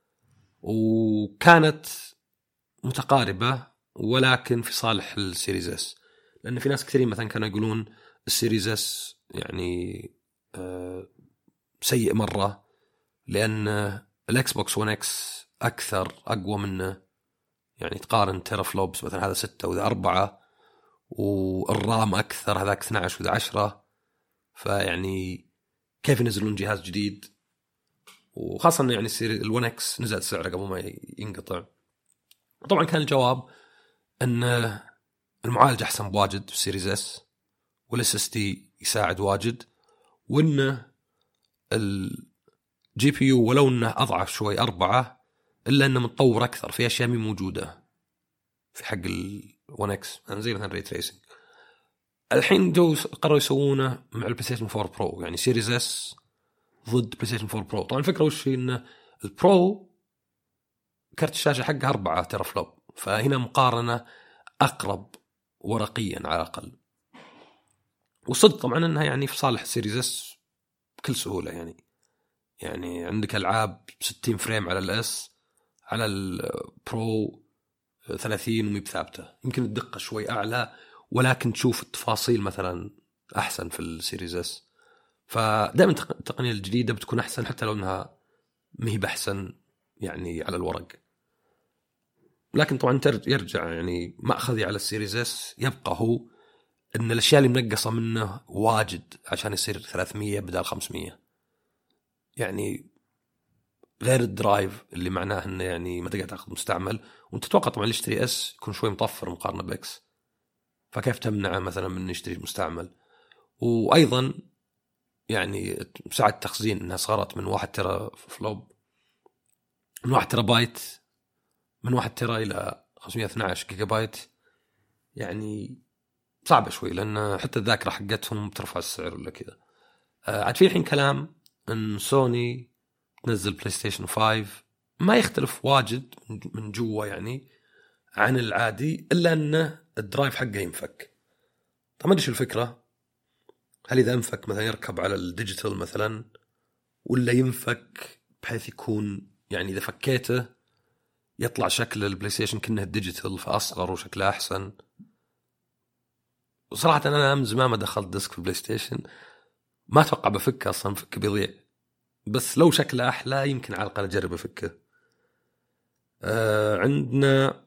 وكانت متقاربة ولكن في صالح السيريز اس، لأن في ناس كثيرين مثلا كانوا يقولون السيريز اس يعني آه سيء مرة لأن الأكس بوكس ون اكس أكثر أقوى منه، يعني تقارن تيرا فلوبس مثلا هذا ستة وذا أربعة، والرام أكثر هذاك اثنا عشر وذا عشرة، فيعني كيف ينزلون جهاز جديد؟ وخاصة يعني السيري الون اكس نزل سعره قبل ما ينقطع. طبعا كان الجواب أن المعالج أحسن بواجد في السيريز اس والاس اس دي يساعد واجد، وأن جي بي يو ولو انه اضعف شوي أربعة، الا انه متطور اكثر في اشياء مي موجوده في حق الون اكس، زي مثلا ري تريسنج. الحين جو قرروا يسوونه مع البلاي ستيشن فور برو، يعني سيريز اس ضد بلاي ستيشن فور برو. طبعا الفكره وش هي؟ ان البرو كرت الشاشه حقه أربعة تيرا فلوب، فهنا مقارنه اقرب ورقيا على الاقل. والصدق طبعا انها يعني في صالح سيريز اس بكل سهوله. يعني يعني عندك العاب ستين فريم على الاس، على البرو ثلاثين ومي بثابته، يمكن الدقه شوي اعلى ولكن تشوف التفاصيل مثلا احسن في السيريز اس. فدائما التقنيه الجديده بتكون احسن حتى لو انها ما هي باحسن يعني على الورق. لكن طبعا يرجع يعني ماخذي على السيريز اس يبقى هو ان الاشياء اللي منقصه منه واجد عشان يصير ثلاثمية بدل خمسمية. يعني غير الدرايف اللي معناه انه يعني ما تقدر تاخذ مستعمل، وانت تتوقع طبعا اللي يشتري اس يكون شوي مطفر مقارنه باكس، فكيف تمنعه مثلا من يشتري مستعمل؟ وايضا يعني سعه التخزين انها صارت من واحد تيرا فلوب، من واحد تيرا بايت، من واحد تيرا الى خمسمية واثناشر جيجا بايت. يعني صعبه شوي لان حتى الذاكره حقتهم بترفع السعر ولا كذا. آه عاد في الحين كلام ان سوني تنزل بلاي ستيشن فايف ما يختلف واجد من جوا يعني عن العادي، الا ان الدرايف حقه ينفك. طبعا ما ادري شو الفكره، هل اذا انفك مثلا يركب على الديجيتال مثلا، ولا ينفك بحيث يكون يعني اذا فكيته يطلع شكل البلاي ستيشن كأنه الديجيتال فاصغر وشكله احسن. صراحه انا من زمان ما دخلت ديسك في البلاي ستيشن، ما اتوقع بفكه اصلا، فكه بيضيع، بس لو شكله احلى يمكن على الاقل اجرب افكه. آه عندنا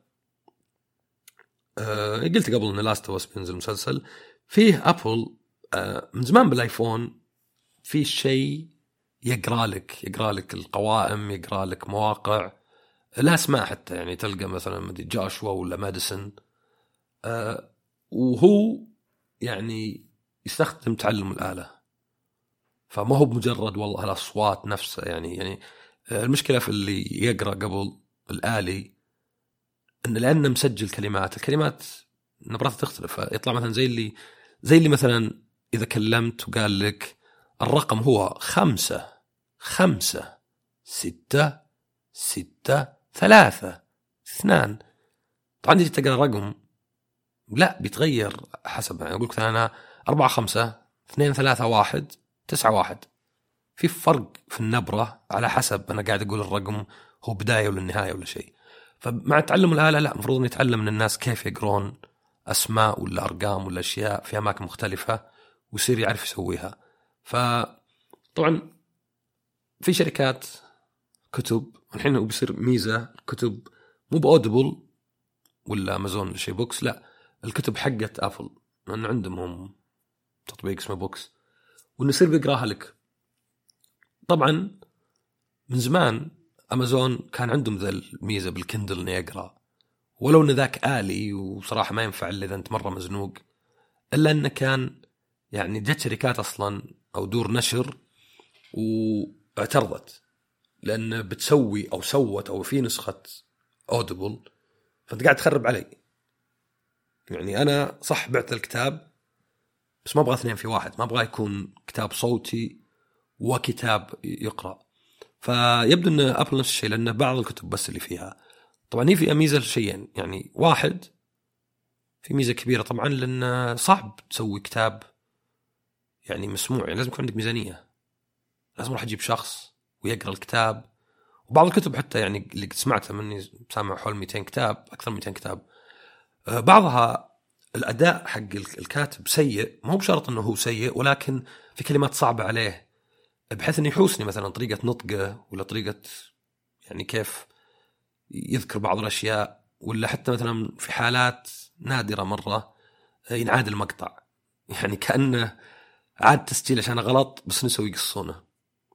آه قلت قبل ان لاست اوف اس بينزل مسلسل. فيه ابل آه من زمان بالايفون في شيء يقرا لك يقرا لك القوائم، يقرا لك مواقع لا اسماء حتى، يعني تلقى مثلا مدري جاشوا ولا ماديسون، آه وهو يعني يستخدم تعلم الآلة، فما هو بمجرد والله الأصوات نفسها. يعني يعني المشكلة في اللي يقرأ قبل الآلي إن لأنه مسجل كلمات، الكلمات نبرتها تختلف، يطلع مثلا زي اللي زي اللي مثلا إذا كلمت وقال لك الرقم هو خمسة خمسة ستة ستة ثلاثة اثنان، طبعا تجي تقرأ رقم لا بيتغير حسب، يعني أقول لك أنا أربعة خمسة اثنين ثلاثة واحد تسعة واحد، في فرق في النبرة على حسب أنا قاعد أقول الرقم هو بداية ولا النهاية ولا شيء. فمع تعلم الآلة لا، مفروض أن يتعلم من الناس كيف يقرون أسماء ولا أرقام ولا أشياء في أماكن مختلفة ويصير يعرف يسويها. فطبعا في شركات كتب الحين بيصير ميزة، الكتب مو بأودبل ولا أمازون ولا شيء بوكس، لا الكتب حقت أبل لأن عندهم تطبيق اسمه بوكس وإنه يصير بيقراها لك. طبعا من زمان أمازون كان عندهم ذا الميزة بالكندل إنه يقرأ، ولو إن ذاك آلي وصراحة ما ينفع إلا إذا أنت مرة مزنوق، إلا إنه كان يعني جت شركات أصلا أو دور نشر واعترضت لأن بتسوي أو سوت أو في نسخة أودبل، فأنت قاعد تخرب علي. يعني أنا صح بعت الكتاب بس ما أبغى اثنين في واحد، ما أبغى يكون كتاب صوتي وكتاب يقرأ. فيبدو أن أبل نفس الشيء، لأن بعض الكتب بس اللي فيها. طبعا هي في ميزة لشيئين، يعني واحد في ميزة كبيرة طبعا لأن صعب تسوي كتاب يعني مسموع، يعني لازم يكون عندك ميزانية، لازم راح أجيب شخص ويقرأ الكتاب. وبعض الكتب حتى يعني اللي سمعتها مني سامع حول مئتين كتاب، أكثر من مئتين كتاب، بعضها الأداء حق الكاتب سيء، ما هو بشرط أنه هو سيء ولكن في كلمات صعبة عليه بحيث أن يحوسني مثلا طريقة نطقه ولا طريقة يعني كيف يذكر بعض الأشياء، ولا حتى مثلا في حالات نادرة مرة ينعاد المقطع، يعني كأنه عاد تسجيل عشان غلط بس نسوي يقصونه.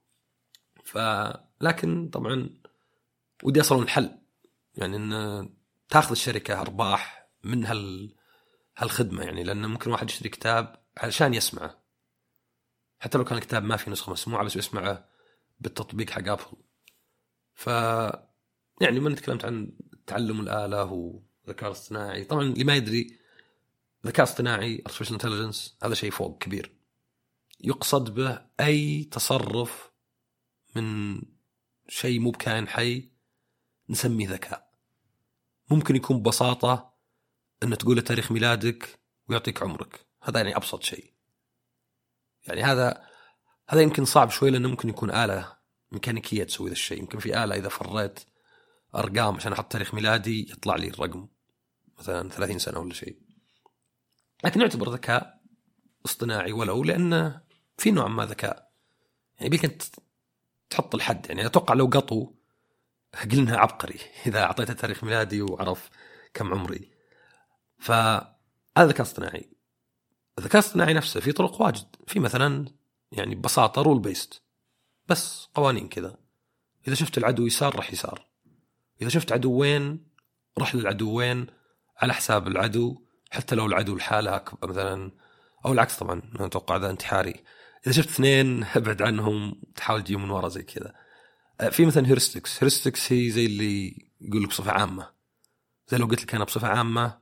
فلكن طبعا ودي أصلا الحل، يعني أن تأخذ الشركة أرباح من هال هالخدمة، يعني لأن ممكن واحد يشتري كتاب علشان يسمعه حتى لو كان الكتاب ما في نسخة مسموعة بس يسمعه بالتطبيق حق أبل. ف يعني من تكلمت عن تعلم الآلة وذكاء اصطناعي، طبعا اللي ما يدري ذكاء اصطناعي artificial intelligence هذا شيء فوق كبير، يقصد به أي تصرف من شيء مو بكائن حي نسميه ذكاء. ممكن يكون ببساطة أن تقول تاريخ ميلادك ويعطيك عمرك، هذا يعني أبسط شيء. يعني هذا هذا يمكن صعب شوي لأنه ممكن يكون آلة ميكانيكية تسوي ذا الشيء. يمكن في آلة إذا فريت أرقام عشان أحط تاريخ ميلادي يطلع لي الرقم مثلا ثلاثين سنة ولا شيء، لكن نعتبر ذكاء اصطناعي ولو لأنه في نوع ما ذكاء. يعني بيك أنت تحط الحد. يعني أتوقع لو قطوا قلنا عبقري إذا أعطيته تاريخ ميلادي وعرف كم عمري. فهذا ذكاء اصطناعي. الذكاء الاصطناعي نفسه في طرق واجد. في مثلا يعني ببساطة رول بيست، بس قوانين كذا. إذا شفت العدو يسار رح يسار، إذا شفت عدوين رح للعدوين على حساب العدو، حتى لو العدو الحالة مثلا، أو العكس. طبعا أنا أتوقع ذا انتحاري. إذا شفت اثنين ابعد عنهم، تحاول تجيهم من وراء زي كذا. في مثلا هيرستكس. هيرستكس هي زي اللي يقول لك بصفة عامة، زي لو قلت لك أنا بصفة عامة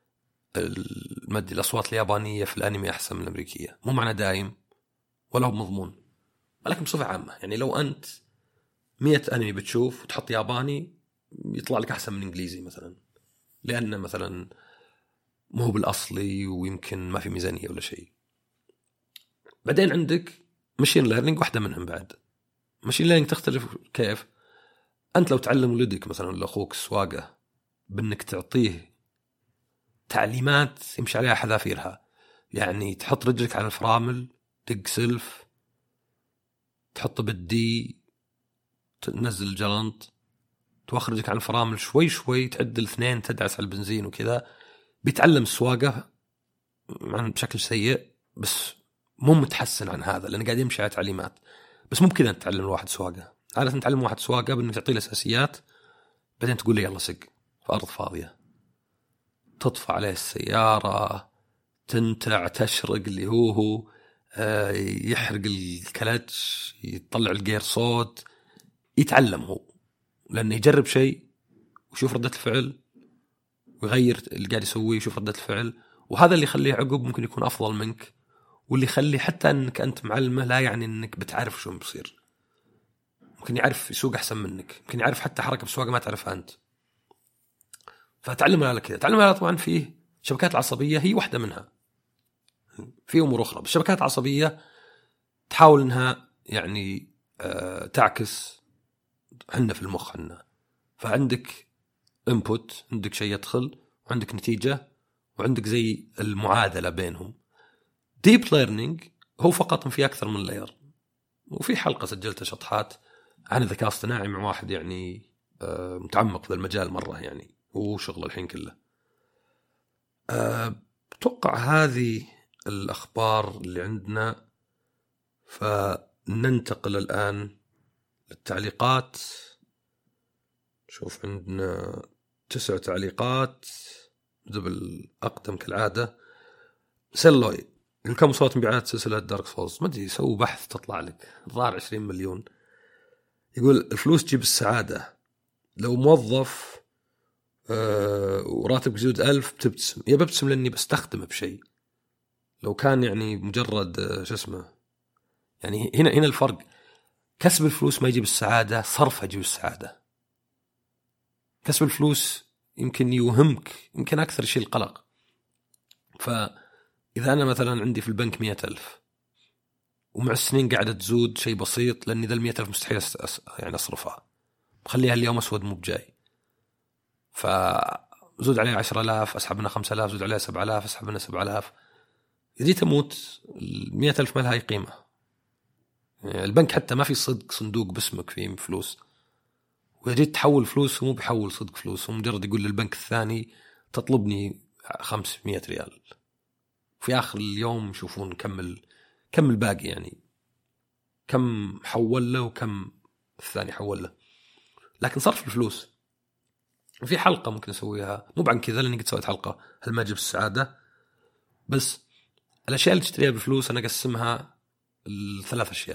المد الأصوات اليابانية في الأنمي أحسن من الأمريكية. مو معنى دايم ولا هو مضمون، ولكن بصفة عامة. يعني لو أنت مية أنمي بتشوف وتحط ياباني يطلع لك أحسن من إنجليزي مثلا، لأنه مثلا مو بالأصلي ويمكن ما في ميزانية ولا شيء. بعدين عندك ماشين ليرنينج، واحدة منهم بعد. ماشين ليرنينج تختلف كيف. أنت لو تعلم ولدك مثلا لأخوك السواقة بأنك تعطيه تعليمات يمشي عليها حذافيرها، يعني تحط رجلك على الفرامل، دق سلف، تحط بالدي، تنزل الجلنط، توخرجك عن الفرامل شوي شوي، تعدل اثنين، تدعس على البنزين وكذا، بيتعلم السواقة بشكل سيء بس مو متحسن عن هذا لأنه قاعد يمشي على تعليمات. بس مو بكذا تعلم الواحد سواقة. عادة تعلم واحد سواقة بأنك تعطيه الأساسيات، بعدين تقول لي يلا سق في أرض فاضية، تطفى عليه السيارة، تنتع، تشرق اللي هو هو آه، يحرق الكلتش، يطلع الجير صوت، يتعلم هو لأنه يجرب شيء ويشوف ردة الفعل ويغير اللي قاعد يسويه ويشوف ردة الفعل. وهذا اللي يخليه عقب ممكن يكون أفضل منك، واللي يخلي حتى أنك أنت معلمه لا يعني أنك بتعرف شو بيصير. ممكن يعرف يسوق أحسن منك، ممكن يعرف حتى حركة بسواقة ما تعرفها أنت. فتعلم على كذا. تعلم على طبعا فيه شبكات العصبية هي واحدة منها، في أمور أخرى. بس الشبكات العصبية تحاول أنها يعني آه تعكس عنا في المخ عنا. فعندك input، عندك شيء يدخل، وعندك نتيجة، وعندك زي المعادلة بينهم. deep learning هو فقط في أكثر من لاير. وفي حلقة سجلتها شطحات عن الذكاء الاصطناعي مع واحد يعني آه متعمق في المجال مرة، يعني هو شغل الحين كله. أتوقع هذه الأخبار اللي عندنا، فننتقل الآن للتعليقات. شوف عندنا تسع تعليقات. نبدأ بالأقدم كالعادة. سيلوي يقول كم صوت مبيعات سلسلة دارك سولز؟ ما أدري، سووا بحث تطلع لك الظاهر عشرين مليون. يقول الفلوس تجيب السعادة. لو موظف أه وراتب جزود ألف بتبتسم. يا ببتسم لأني بستخدمه بشيء. لو كان يعني مجرد أه شو اسمه، يعني هنا هنا الفرق. كسب الفلوس ما يجيب السعادة، صرفها يجيب السعادة. كسب الفلوس يمكن يوهمك، يمكن أكثر شيء القلق. فإذا أنا مثلا عندي في البنك مئة ألف ومع السنين قاعدة تزود شيء بسيط، لأني ذا المئة ألف مستحيل أس... يعني أصرفها، بخليها اليوم أسود مو بجاي. فزود عليها عشرة آلاف، أسحب منها خمسة آلاف، زود عليها سبعة آلاف، أسحب منها سبعة آلاف. إذا تموت المئة ألف ما لها أي قيمة. يعني البنك حتى ما في صدق صندوق باسمك فيه فلوس، وإذا جيت تحول فلوس هو مو بيحول صدق فلوس، هو مجرد يقول للبنك الثاني تطلبني خمسمية ريال. في آخر اليوم يشوفون كم كم الباقي، يعني كم حول له وكم الثاني حول له. لكن صرف الفلوس في حلقة ممكن نسويها مو عن كذا، لأني قد سويت حلقة هل ما جب السعادة. بس الأشياء اللي تشتريها بالفلوس أنا أقسمها لثلاث أشياء.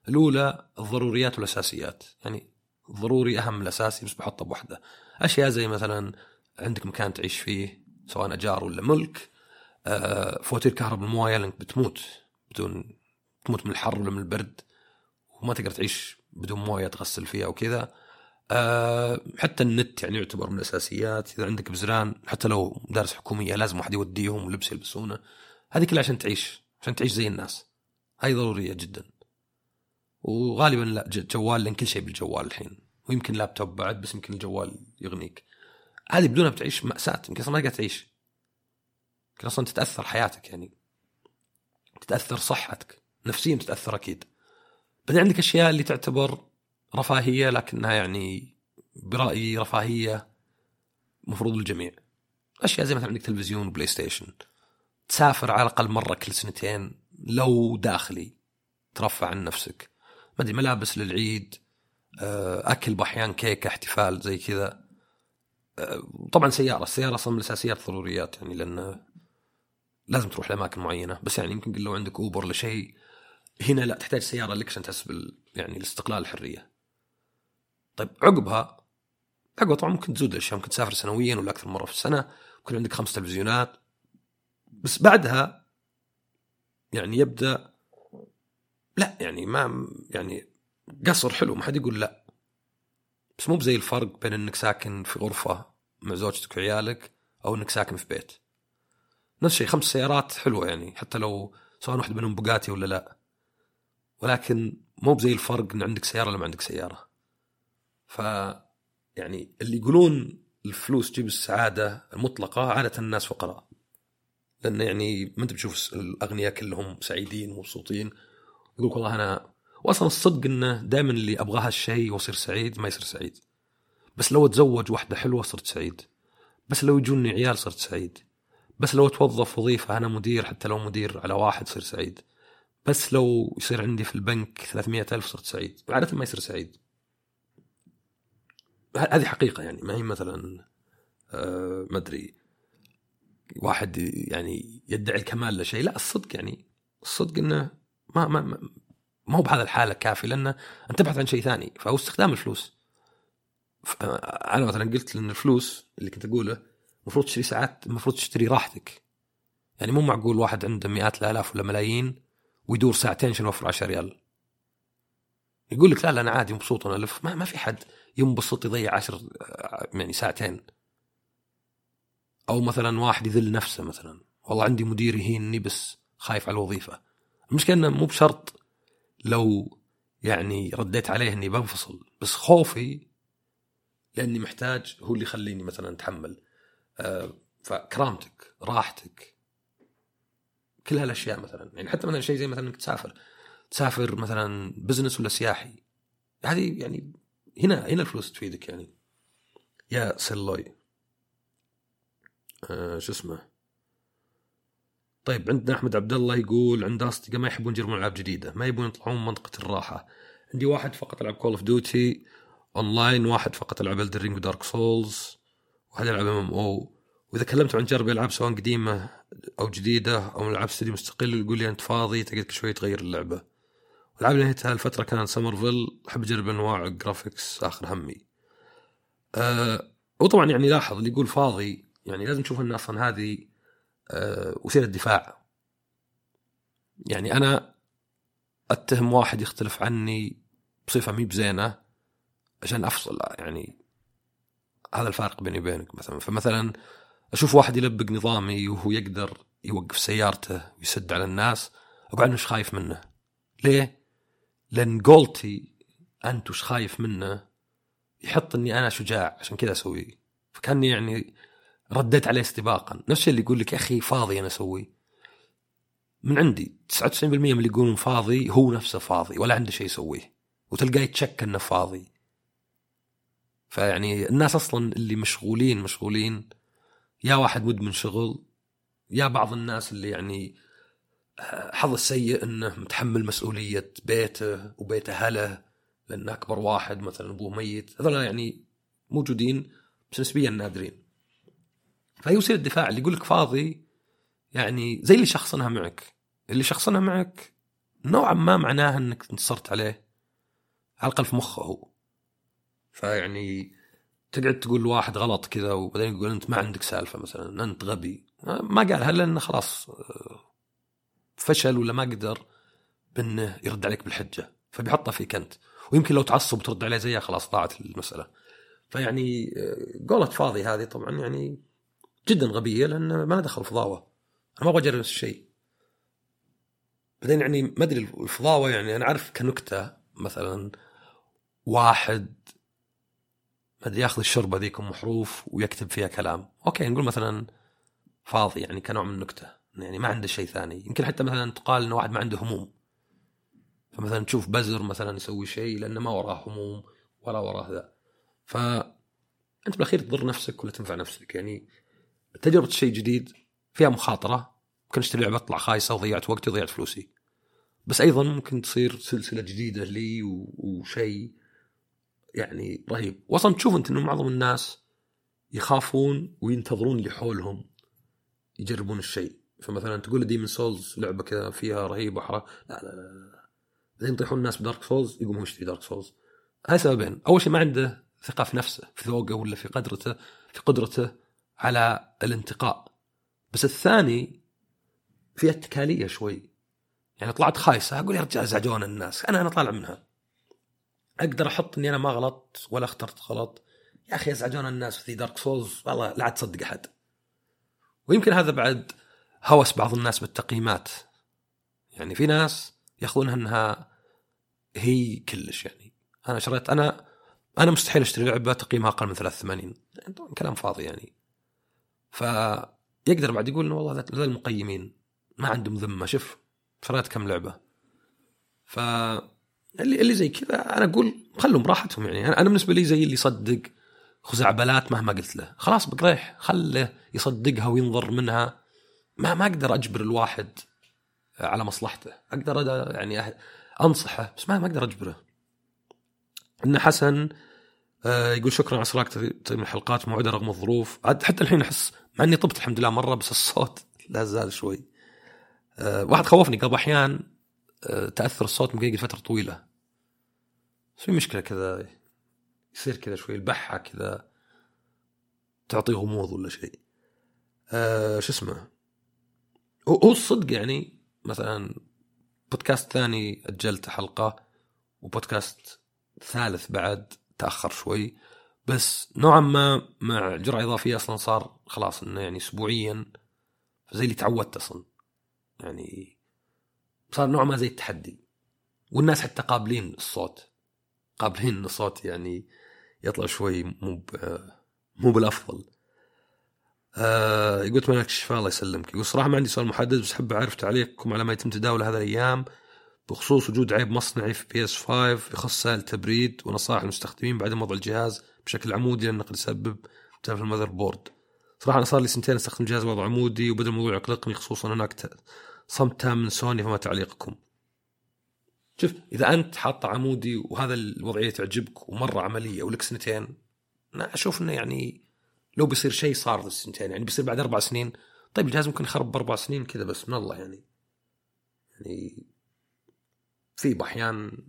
الأولى الضروريات والأساسيات، يعني ضروري أهم من الأساسي بس بحطه بوحدة. أشياء زي مثلا عندك مكان تعيش فيه سواء أجار ولا ملك، آه فواتير كهرباء المويه لأنك بتموت بدون تموت من الحر ولا من البرد وما تقدر تعيش بدون مويه تغسل فيها وكذا. أه حتى النت يعني يعتبر من الأساسيات. إذا عندك بزران حتى لو مدارس حكومية لازم واحد يوديهم ولبس يلبسونه، هذه كلها عشان تعيش عشان تعيش زي الناس، هاي ضرورية جدا. وغالبا لا جوال، لأن كل شيء بالجوال الحين، ويمكن لابتوب بعد بس يمكن الجوال يغنيك. هذه بدونها بتعيش مأساة، يمكن أصلا ما تقدر تعيش، يمكن أصلا تتأثر حياتك، يعني تتأثر صحتك نفسيا، تتأثر أكيد. بعدين عندك أشياء اللي تعتبر رفاهية لكنها يعني برأيي رفاهية مفروض للجميع. أشياء زي مثلا عندك تلفزيون وبلاي ستيشن، تسافر على الأقل مرة كل سنتين لو داخلي ترفع عن نفسك، ما أدري ملابس للعيد، أكل بأحيان كيك احتفال زي كذا. طبعا سيارة، السيارة أصلا من الأساسيات الضروريات يعني لأن لازم تروح لأماكن معينة، بس يعني يمكن لو عندك أوبر لشيء هنا لا تحتاج سيارة لك عشان تحس يعني الاستقلال الحرية. طيب عقبها عقبها طبعا ممكن تزود الأشياء، ممكن تسافر سنويا ولا أكثر مرة في السنة، ممكن عندك خمس تلفزيونات. بس بعدها يعني يبدأ لا يعني ما يعني قصر حلو ما حد يقول لا، بس مو بزي الفرق بين انك ساكن في غرفة مع زوجتك وعيالك او انك ساكن في بيت. نفس الشيء خمس سيارات حلوة يعني حتى لو سواء واحد منهم بوغاتي ولا لا، ولكن مو بزي الفرق ان عندك سيارة ولا ما عندك سيارة. ف يعني اللي يقولون الفلوس تجيب السعادة المطلقة عادة الناس فقراء، لأن يعني ما أنت بتشوف الأغنياء كلهم سعيدين ومبسوطين يقولك والله أنا، وأصلا الصدق إنه دائما اللي أبغى هالشيء وأصير سعيد ما يصير سعيد. بس لو أتزوج واحدة حلوة صرت سعيد، بس لو يجوني عيال صرت سعيد، بس لو أتوظف وظيفة أنا مدير حتى لو مدير على واحد صير سعيد، بس لو يصير عندي في البنك ثلاثمية ألف صرت سعيد. عادة ما يصير سعيد. هذه حقيقة يعني ما هي مثلا أه ما أدري واحد يعني يدعي الكمال لشيء، لا الصدق يعني الصدق إنه ما ما ما, ما هو بهذا الحالة كافي، لأنه أنت تبحث عن شيء ثاني. فهو استخدام الفلوس. أنا مثلا قلت لأن الفلوس اللي كنت أقوله مفروض تشتري ساعات، مفروض تشتري راحتك. يعني مو معقول واحد عنده مئات الآلاف ولا ملايين ويدور ساعتين عشان يوفر عشرة ريال. يقول لك لا لا أنا عادي مبسوط أنا ألف. ما ما في حد ينبسط يضيع عشر يعني ساعتين. أو مثلا واحد يذل نفسه مثلا والله عندي مدير يهينني بس خايف على الوظيفة. المشكلة أنه مو بشرط لو يعني رديت عليه أني بنفصل، بس خوفي لأني محتاج هو اللي يخليني مثلا أتحمل. آه فكرامتك راحتك كل هالأشياء مثلا، يعني حتى مثلا شيء زي مثلا أنك تسافر تسافر مثلا بزنس ولا سياحي، هذه يعني هنا هنا الفلوس تفيدك يعني. يا سلوي آه شو اسمه. طيب عندنا أحمد عبد الله يقول عند أصدقاء ما يحبون يجربون ألعاب جديدة، ما يبون يطلعون من منطقة الراحة. عندي واحد فقط يلعب كول اوف ديوتي أونلاين، واحد فقط يلعب إلدر رينج ودارك سولز، وهذا يلعب ام ام او. وإذا كلمت عن جرب ألعاب سواء قديمة أو جديدة أو ألعاب استديو مستقل يقول لي أنت فاضي تقدر شوي تغير اللعبة. والألعاب اللي نهيتها الفترة كانت سمرفيل، أحب أجرب أنواع جرافيكس آخر همي. أه وطبعا يعني لاحظ اللي يقول فاضي يعني لازم نشوف أن أصلا هذه أه وسيلة دفاع. يعني أنا أتهم واحد يختلف عني بصفة مي بزينة عشان أفصل، يعني هذا الفارق بيني وبينك مثلا. فمثلا أشوف واحد يلبق نظامي وهو يقدر يوقف سيارته ويسد على الناس، أقول عنه وش خايف منه. ليه؟ لأن قولتي أنت وش خايف منه يحط أني أنا شجاع عشان كذا أسوي، فكاني يعني رديت عليه استباقا. نفس الشيء اللي يقول لك يا أخي فاضي أنا أسوي، من عندي تسعة وتسعين بالمئة من اللي يقولون فاضي هو نفسه فاضي ولا عنده شيء يسويه، وتلقاه يتشك أنه فاضي. فيعني الناس أصلا اللي مشغولين مشغولين يا واحد مدمن شغل، يا بعض الناس اللي يعني حظ السيء أنه متحمل مسؤولية بيته وبيت أهله لأن أكبر واحد مثلا أبوه ميت. هذول يعني موجودين بس نسبيا نادرين. فهي وسيلة الدفاع. اللي يقولك فاضي يعني زي اللي شخصنها معك، اللي شخصنها معك نوعا ما معناها انك انتصرت عليه على الاقل في مخه هو. فيعني تقعد تقول لواحد غلط كذا وبعدين يقول انت ما عندك سالفه مثلا، انت غبي، ما قالها لانه خلاص فشل ولا ما قدر بانه يرد عليك بالحجه، فبيحطها فيك انت. ويمكن لو تعصب ترد عليه زيها خلاص ضاعت المساله. فيعني قولة فاضي هذه طبعا يعني جدا غبيه، لان ما ندخل فضاوه، انا ما ابغى اجرب الشيء. بعدين يعني ما ادري الفضاوه، يعني انا عارف كنكته مثلا واحد ما ادري ياخذ الشربه ذيك ام حروف ويكتب فيها كلام، اوكي نقول مثلا فاضي يعني كنوع من النكته، يعني ما عنده شيء ثاني. يمكن حتى مثلا تقال انه واحد ما عنده هموم، فمثلا تشوف بزر مثلا يسوي شيء لانه ما وراه هموم ولا وراه ذا. فانت بالاخير تضر نفسك ولا تنفع نفسك. يعني تجربه شيء جديد فيها مخاطره، ممكن اشتري لعبه تطلع خايسه وضيعت وقتي وضيعت فلوسي، بس ايضا ممكن تصير سلسله جديده لي وشيء يعني رهيب. وصلا تشوف انت انه معظم الناس يخافون وينتظرون اللي حولهم يجربون الشيء. فمثلا تقول ديمن سولز لعبه كذا فيها رهيب وحرا، لا لا لا، بعدين يطيحون الناس بدارك سولز يقوم هو يشتري دارك سولز. هاي سببين: اول شيء ما عنده ثقه في نفسه، في ذوقه ولا في قدرته في قدرته على الانتقاء. بس الثاني فيها اتكاليه شوي، يعني طلعت خايسه اقول يا رجال ازعجون الناس، انا انا طالع منها، اقدر احط اني انا ما غلطت ولا اخترت غلط. يا اخي ازعجون الناس في دارك سولز، والله لا تصدق احد. ويمكن هذا بعد هوس بعض الناس بالتقييمات، يعني في ناس ياخذونها انها هي كلش. يعني انا شريت انا انا مستحيل اشتري لعبه تقييمها اقل من ثلاثة وثمانين، يعني كلام فاضي يعني. فيقدر بعد يقول انه والله ذا المقيمين ما عندهم ذمه، شوف شريت كم لعبه. ف اللي اللي زي كذا انا اقول خلهم براحتهم. يعني انا بالنسبه لي زي اللي يصدق خزعبلات مهما قلت له، خلاص بقريح خله يصدقها وينظر منها. ما ما اقدر اجبر الواحد على مصلحته، اقدر يعني انصحه بس ما ما اقدر اجبره. ان حسن يقول شكرا على اشراكتك من الحلقات موعده رغم الظروف. حتى الحين احس مع اني طبت الحمد لله مره بس الصوت لا زال شوي. واحد خوفني قبل احيان تاثر الصوت ممكن يجي فتره طويله، في مشكله كذا يصير كذا شوي البحه كذا تعطي غموض ولا شيء. أه شو اسمه هو الصدق يعني مثلا بودكاست ثاني أجلت حلقة، وبودكاست ثالث بعد تأخر شوي، بس نوعا ما مع جرعة إضافية أصلا صار خلاص إنه يعني أسبوعيا زي اللي تعودت أصلا، يعني صار نوعا ما زي التحدي. والناس حتى قابلين الصوت قابلين الصوت يعني يطلع شوي مو مو بالأفضل. آه يقول تمنى الشفاء الله يسلمك. يقول صراحة ما عندي سؤال محدد بس حب أعرف تعليقكم على ما يتم تداوله هذا الأيام بخصوص وجود عيب مصنعي في بي إس خمسة يخص سائل التبريد ونصائح المستخدمين بعد وضع الجهاز بشكل عمودي لأنه قد يسبب تلف المذر بورد. صراحة أنا صار لي سنتين استخدم جهاز وضع عمودي وبدأ الموضوع يقلقني، خصوصا هناك صمت تام من سوني. فما تعليقكم؟ شوف إذا أنت حاط عمودي وهذا الوضعية تعجبك ومرة عملية ولك سنتين، أنا أشوف إنه يعني لو بيصير شيء صار ذا السنتين يعني بيصير بعد أربع سنين، طيب الجهاز ممكن يخرب بأربع سنين كذا بس من الله. يعني يعني في بأحيان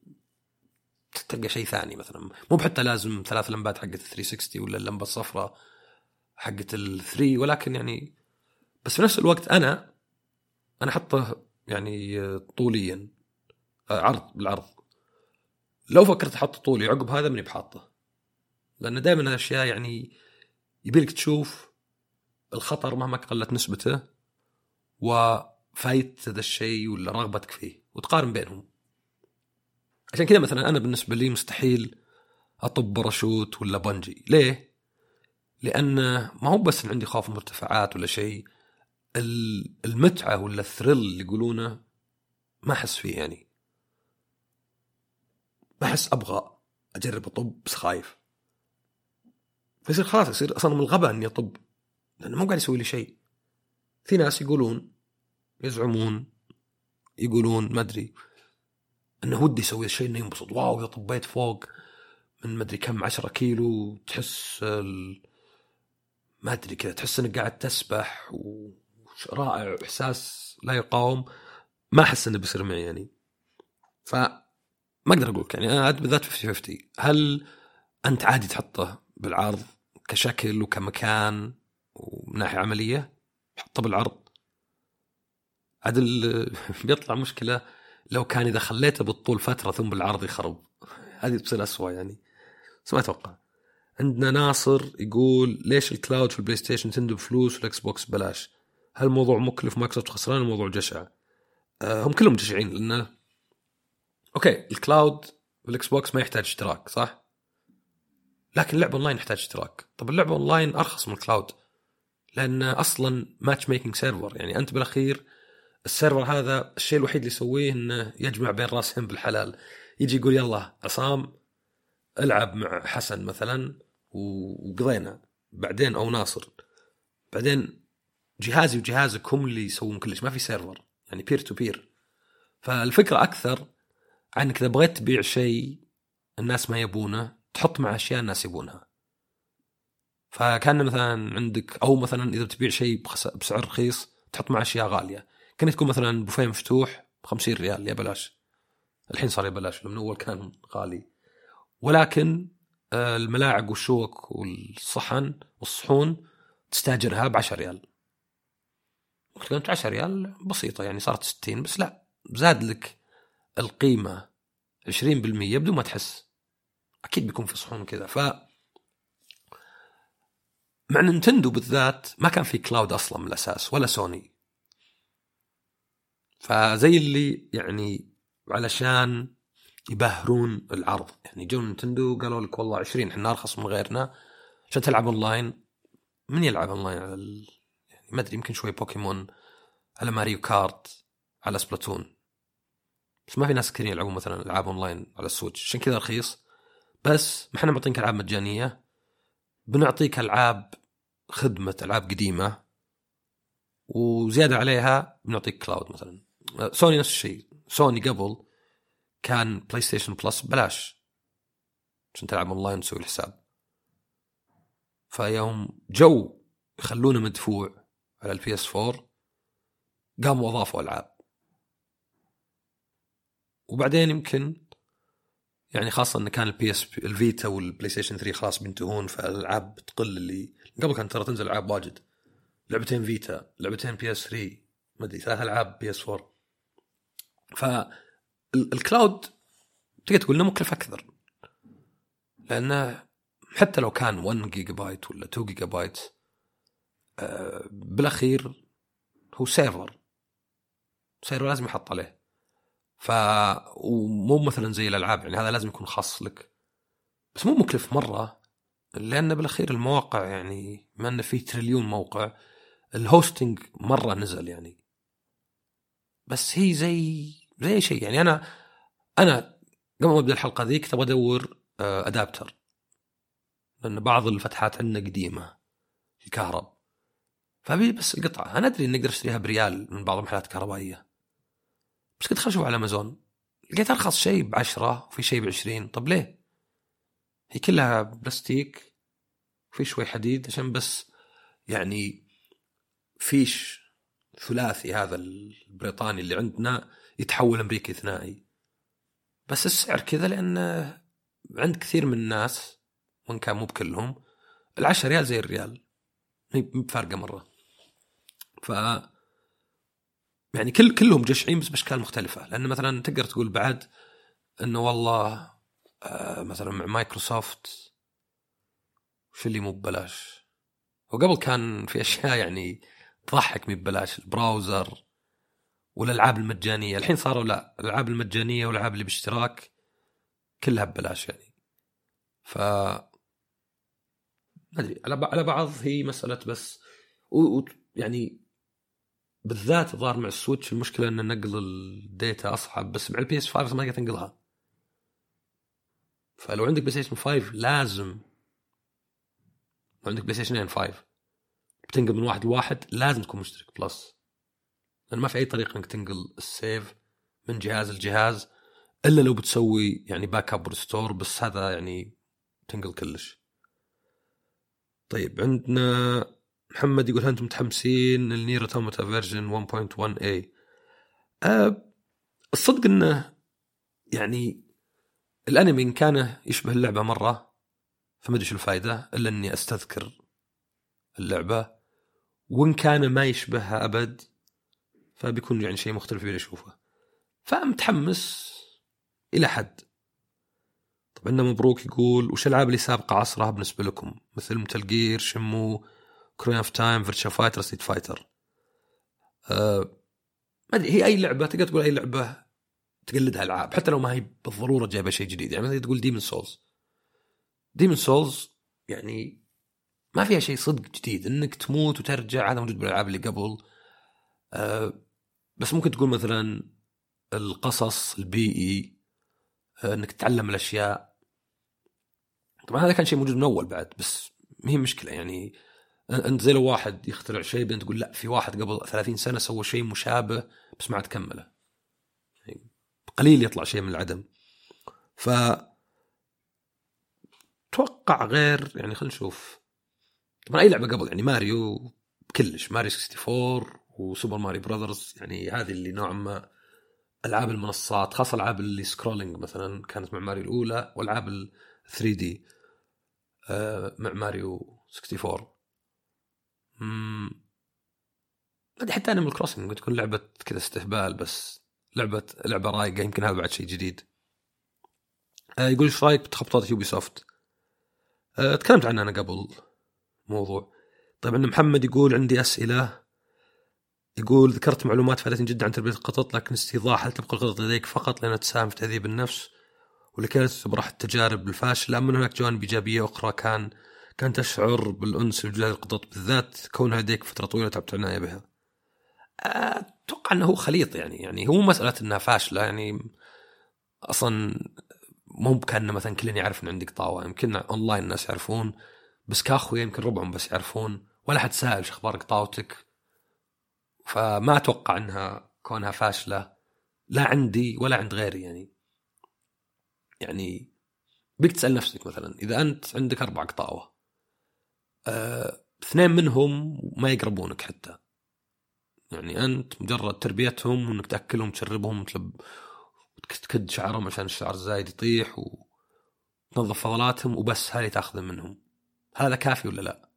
تلقى شيء ثاني، مثلا مو بحتى لازم ثلاث لمبات حقت ثلاثمية وستين ولا اللمبة الصفراء حقت الثري، ولكن يعني بس في نفس الوقت أنا أنا حطه يعني طوليا عرض بالعرض. لو فكرت أحط طولي عقب هذا مني بحاطه، لأن دائما الأشياء يعني يبيلك تشوف الخطر مهما قلت نسبته وفايدة هذا الشيء ولا رغبتك فيه وتقارن بينهم. عشان كذا مثلا أنا بالنسبة لي مستحيل أطب باراشوت ولا بنجي. ليه؟ لأن ما هو بس عندي خوف من مرتفعات ولا شيء، المتعة ولا الثريل اللي يقولونه ما أحس فيه. يعني ما أحس أبغى أجرب أطب بس خايف، فيصير خلاص يصير أصلا من الغباء أني أطب لأنه مو قاعد يسوي لي شيء. في ناس يقولون يزعمون يقولون ما أدري أنه ودي يسوي الشيء أنه ينبسط، واو إذا طبيت فوق من ما أدري كم عشرة كيلو تحس ما أدري كذا، تحس أنك قاعد تسبح ورائع إحساس لا يقاوم. ما أحس إنه بيصير معي يعني. فما أقدر أقولك يعني أنا بالذات خمسين خمسين. هل أنت عادي تحطه بالعرض كشكل وكمكان ومن ناحية عملية حطه بالعرض؟ عدل بيطلع مشكلة لو كان إذا خليته بالطول فترة ثم بالعرض يخرب، هذه تصير أسوأ يعني. بس ما أتوقع. عندنا ناصر يقول ليش الكلاود في البلاي ستيشن تندب فلوس والإكس بوكس بلاش؟ هل الموضوع مكلف مايكروسوفت خسران الموضوع جشع؟ أه هم كلهم جشعين لأنه أوكي الكلاود والإكس بوكس ما يحتاج اشتراك صح؟ لكن اللعبة أونلاين يحتاج اشتراك. طب اللعبة أونلاين أرخص من الكلاود لأن أصلا ماتش ميكينج سيرفر، يعني أنت بالأخير السيرفر هذا الشيء الوحيد اللي يسويه إنه يجمع بين راسهم بالحلال. يجي يقول يلا عصام العب مع حسن مثلا وقضينا بعدين، أو ناصر بعدين جهازي وجهازك هم اللي يسوون كل شيء، ما في سيرفر يعني بير تو بير. فالفكرة أكثر عنك إذا بغيت تبيع شيء الناس ما يبونه تحط مع أشياء الناس يبونها. فكان مثلا عندك أو مثلا إذا بتبيع شيء بسعر رخيص تحط مع أشياء غالية. كانت تكون مثلا بوفيه مفتوح بخمسين ريال يا بلاش، الحين صار يبلاش من أول كان غالي. ولكن الملاعق والشوك والصحن والصحون تستاجرها بعشر ريال. كانت عشر ريال بسيطة يعني صارت ستين، بس لا زاد لك القيمة عشرين بالمية بدون ما تحس. أكيد بيكون في صحون كذا. ف مع نينتندو بالذات ما كان في كلاود أصلا من الأساس ولا سوني، فزي اللي يعني علشان يبهرون العرض يعني جو نينتندو قالوا لك والله عشرين احنا أرخص من غيرنا عشان تلعب أونلاين. من يلعب أونلاين على ال... يعني ما أدري يمكن شوي بوكيمون على ماريو كارت على سبلاتون، بس ما في ناس كثير يلعبون مثلا ألعاب أونلاين على السويتش عشان كذا رخيص. بس ما احنا معطينك ألعاب مجانية، بنعطيك ألعاب خدمة ألعاب قديمة وزيادة عليها بنعطيك كلاود. مثلا سوني نفس الشيء. سوني قبل كان بلاي ستيشن بلس بلاش عشان تلعب أونلاين وتسوي الحساب، فيوم جو يخلونه مدفوع على البي اس فور قاموا أضافوا ألعاب. وبعدين يمكن يعني خاصة أن كان البي اس الفيتا والبلاي ستيشن ثري خلاص بينتهون، فالألعاب بتقل. اللي قبل كان ترى تنزل ألعاب واجد، لعبتين فيتا لعبتين بي اس ثري ما أدري ثلاث ألعاب بي اس فور. فالكلاود تقدر تقول إنه مكلف أكثر، لأنه حتى لو كان واحد جيجا بايت ولا اثنين جيجا بايت أه بالأخير هو سيرفر سيرفر لازم يحط عليه. ف ومو مثلا زي الألعاب يعني هذا لازم يكون خاص لك، بس مو مكلف مرة لأن بالأخير المواقع يعني ما أنه فيه تريليون موقع الهوستنج مرة نزل يعني. بس هي زي زي شيء يعني أنا أنا قبل ما أبدأ الحلقة ذيك تبغى أدور أدابتر لأن بعض الفتحات عندنا قديمة الكهرب، فبي بس القطعة. أنا أدري إن نقدر نشتريها بريال من بعض المحلات الكهربائية، بس كنت خشوا على أمازون لقيت أرخص شيء بعشرة وفي شيء بعشرين. طب ليه؟ هي كلها بلاستيك وفي شوي حديد عشان بس يعني فيش ثلاثي هذا البريطاني اللي عندنا يتحول أمريكي ثنائي. بس السعر كذا لأن عند كثير من الناس وإن كان مو بكلهم العشر ريال زي الريال بفرقة مرة. ف يعني كل كلهم جشعين بس بأشكال مختلفة. لأن مثلا تقدر تقول بعد إنه والله آه مثلا مع مايكروسوفت شو اللي مو ببلاش، وقبل كان في أشياء يعني تضحك مي ببلاش، البراوزر والألعاب المجانية. الحين صاروا لا الألعاب المجانية والألعاب اللي باشتراك كلها ببلاش يعني. ف ما أدري على على بعض هي مسألة بس و... يعني بالذات ظهر مع السويتش المشكلة أن نقل الداتا أصعب، بس مع البي اس فايف ما تقدر تنقلها. فلو عندك بلاي ستيشن فايف لازم لو عندك بلاي ستيشن فايف بتنقل من واحد لواحد لازم تكون مشترك بلس، لأن ما في أي طريقة إنك تنقل السيف من جهاز لجهاز إلا لو بتسوي يعني باك اب ريستور، بس هذا يعني تنقل كلش. طيب عندنا محمد يقول هل أنتم متحمسين للنير أوتوماتا فيرجن واحد نقطة واحد إيه؟ أه الصدق انه يعني الانمي إن كان يشبه اللعبه مره فما ادري شو الفائده الا اني استذكر اللعبه، وان كان ما يشبهها ابد فبيكون يعني شيء مختلف اللي اشوفه. فمتحمس الى حد. طبعا مبروك يقول وش الالعاب اللي سابقه عصرها بالنسبه لكم مثل متل جير، شمو، كرين اوف تايم، فيرتشوال فايتر، ستريت فايتر. أه ما ادري، هي اي لعبه تقدر تقول اي لعبه تقلدها العاب حتى لو ما هي بالضروره جايبه شيء جديد. يعني مثلا تقول ديمون سولز، ديمون سولز يعني ما فيها شيء صدق جديد، انك تموت وترجع هذا موجود بالالعاب اللي قبل. أه بس ممكن تقول مثلا القصص البيئي، أه انك تتعلم الاشياء. طبعا هذا كان شيء موجود من اول بعد، بس ما هي مشكله. يعني انت زي لو واحد يخترع شيء بين تقول لا في واحد قبل ثلاثين سنه سوى شيء مشابه بس ما عاد كمله، يعني قليل يطلع شيء من العدم. ف توقع غير يعني خلينا نشوف. طبعا اي لعبه قبل يعني ماريو كلش، ماريو أربعة وستين وسوبر ماريو براذرز، يعني هذه اللي نوعا ما العاب المنصات، خاصه العاب اللي سكرولينج مثلا كانت مع ماريو الاولى، والعاب ال ثري دي آه مع ماريو أربعة وستين. امم حتى انا من الكروسنج تكون لعبه كذا استهبال، بس لعبه لعبه رايقه، يمكن هذا بعد شيء جديد. آه يقول ايش رايك بتخبطات يوبي سوفت؟ آه تكلمت عنها انا قبل موضوع. طبعا محمد يقول عندي اسئله، يقول ذكرت معلومات فادتني جدا عن تربيه القطط، لكن استيضاح هل تبقى القطط لديك فقط لانها تساهم في تهذيب النفس ولكي تبرح التجارب الفاشله، ام هناك جوانب ايجابيه اخرى كان كان تشعر بالانس بوجود القطط بالذات كونها لديك فتره طويله تعبت عنايه بها؟ اتوقع انه هو خليط، يعني يعني هو مساله انها فاشله، يعني اصلا مو كان مثلا كلنا يعرف ان عندك طاوه، يمكن اونلاين الناس يعرفون بس كاخويا يمكن ربعهم بس يعرفون، ولا حد سائل شو اخبارك طاوتك. فما اتوقع انها كونها فاشله لا عندي ولا عند غيري. يعني يعني بيك تسال نفسك مثلا اذا انت عندك اربع قطاوه، أه، اثنين منهم ما يقربونك حتى، يعني انت مجرد تربيتهم وانك تاكلهم تشربهم وتلب وتكد شعرهم عشان الشعر الزايد يطيح وتنظف فضلاتهم وبس، هذه تاخذ منهم، هذا كافي ولا لا؟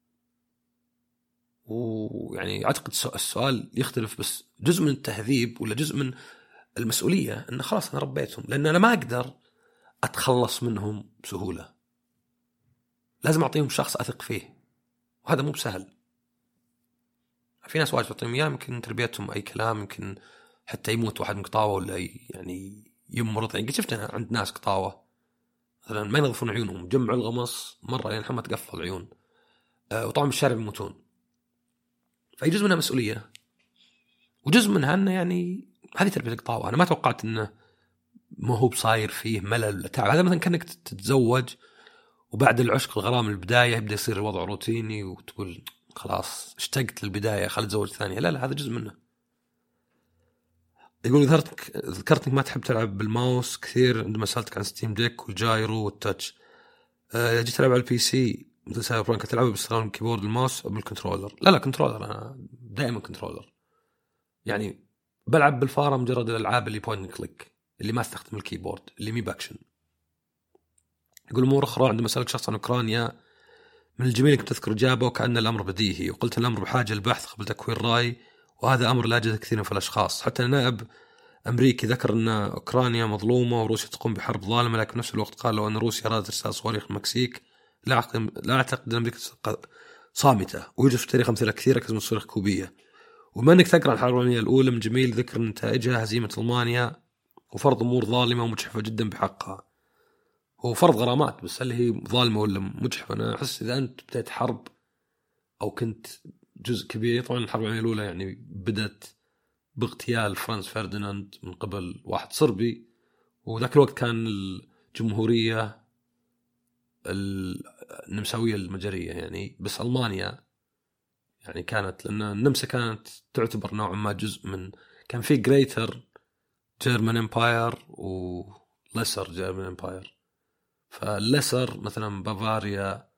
ويعني اعتقد السؤال يختلف، بس جزء من التهذيب ولا جزء من المسؤوليه انه خلاص انا ربيتهم، لان انا ما اقدر اتخلص منهم بسهوله، لازم اعطيهم شخص اثق فيه، وهذا مو بسهل. في ناس واجد تعطيهم اياه يمكن تربيتهم اي كلام، يمكن حتى يموت واحد من قطاوه ولا يعني يمرض. يعني شفت انا عند ناس قطاوه مثلا ما ينظفون عيونهم، جمعوا الغمص مره لين حمى تقفل العيون، أه وطبعا بالشارع يموتون. فأي جزء منها مسؤوليه، وجزء منها انه يعني هذه تربيه القطاوه. انا ما توقعت انه ما هو بصاير فيه ملل تعب. هذا مثلا كانك تتزوج وبعد العشق الغرام البدايه يبدا يصير الوضع روتيني وتقول خلاص اشتقت للبدايه خل اتزوج ثانيه، لا لا هذا جزء منه. يقول ذكرتك ذكرت انك ما تحب تلعب بالماوس كثير عندما سالتك عن ستيم ديك والجايرو والتاتش. أه جيت تلعب على البي سي مثل سايبر بانك تلعبه باستخدام الكيبورد الماوس او بالكنترولر؟ لا لا كنترولر، انا دائما كنترولر. يعني بلعب بالفاره مجرد الالعاب اللي بوينت كليك اللي ما استخدم الكيبورد اللي مي باكشن. يقول امور اخرى عندما سالك شخص عن اوكرانيا من الجميل انك تذكر اجابه وكأن الامر بديهي، وقلت الامر بحاجه للبحث قبل تكوين راي، وهذا امر لا يوجد كثير في الاشخاص. حتى نائب امريكي ذكر ان اوكرانيا مظلومه وروسيا تقوم بحرب ظالمه، لكن في نفس الوقت قال لو ان روسيا ارادت ارسال صواريخ المكسيك لا اعتقد لا اعتقد ان امريكا صامته، ويوجد في التاريخ امثله كثيره كزمن الصواريخ الكوبيه. وما انك تقرا الحرب العالميه الاولى من جميل ذكر نتائجها هزيمه المانيا وفرض امور ظالمه ومجحفه جدا بحقها. هو فرض غرامات، بس هل هي ظالمه ولا مجحفه؟ انا احس اذا انت بدأت حرب او كنت جزء كبير، طبعا الحرب العالميه الاولى يعني بدأت باغتيال فرانز فرديناند من قبل واحد صربي، وذاك الوقت كان الجمهوريه النمساويه المجريه يعني، بس المانيا يعني كانت، لان النمسا كانت تعتبر نوعا ما جزء من، كان في جريتر جيرمان امباير ولسر جيرمان امباير. فاللسر مثلا بافاريا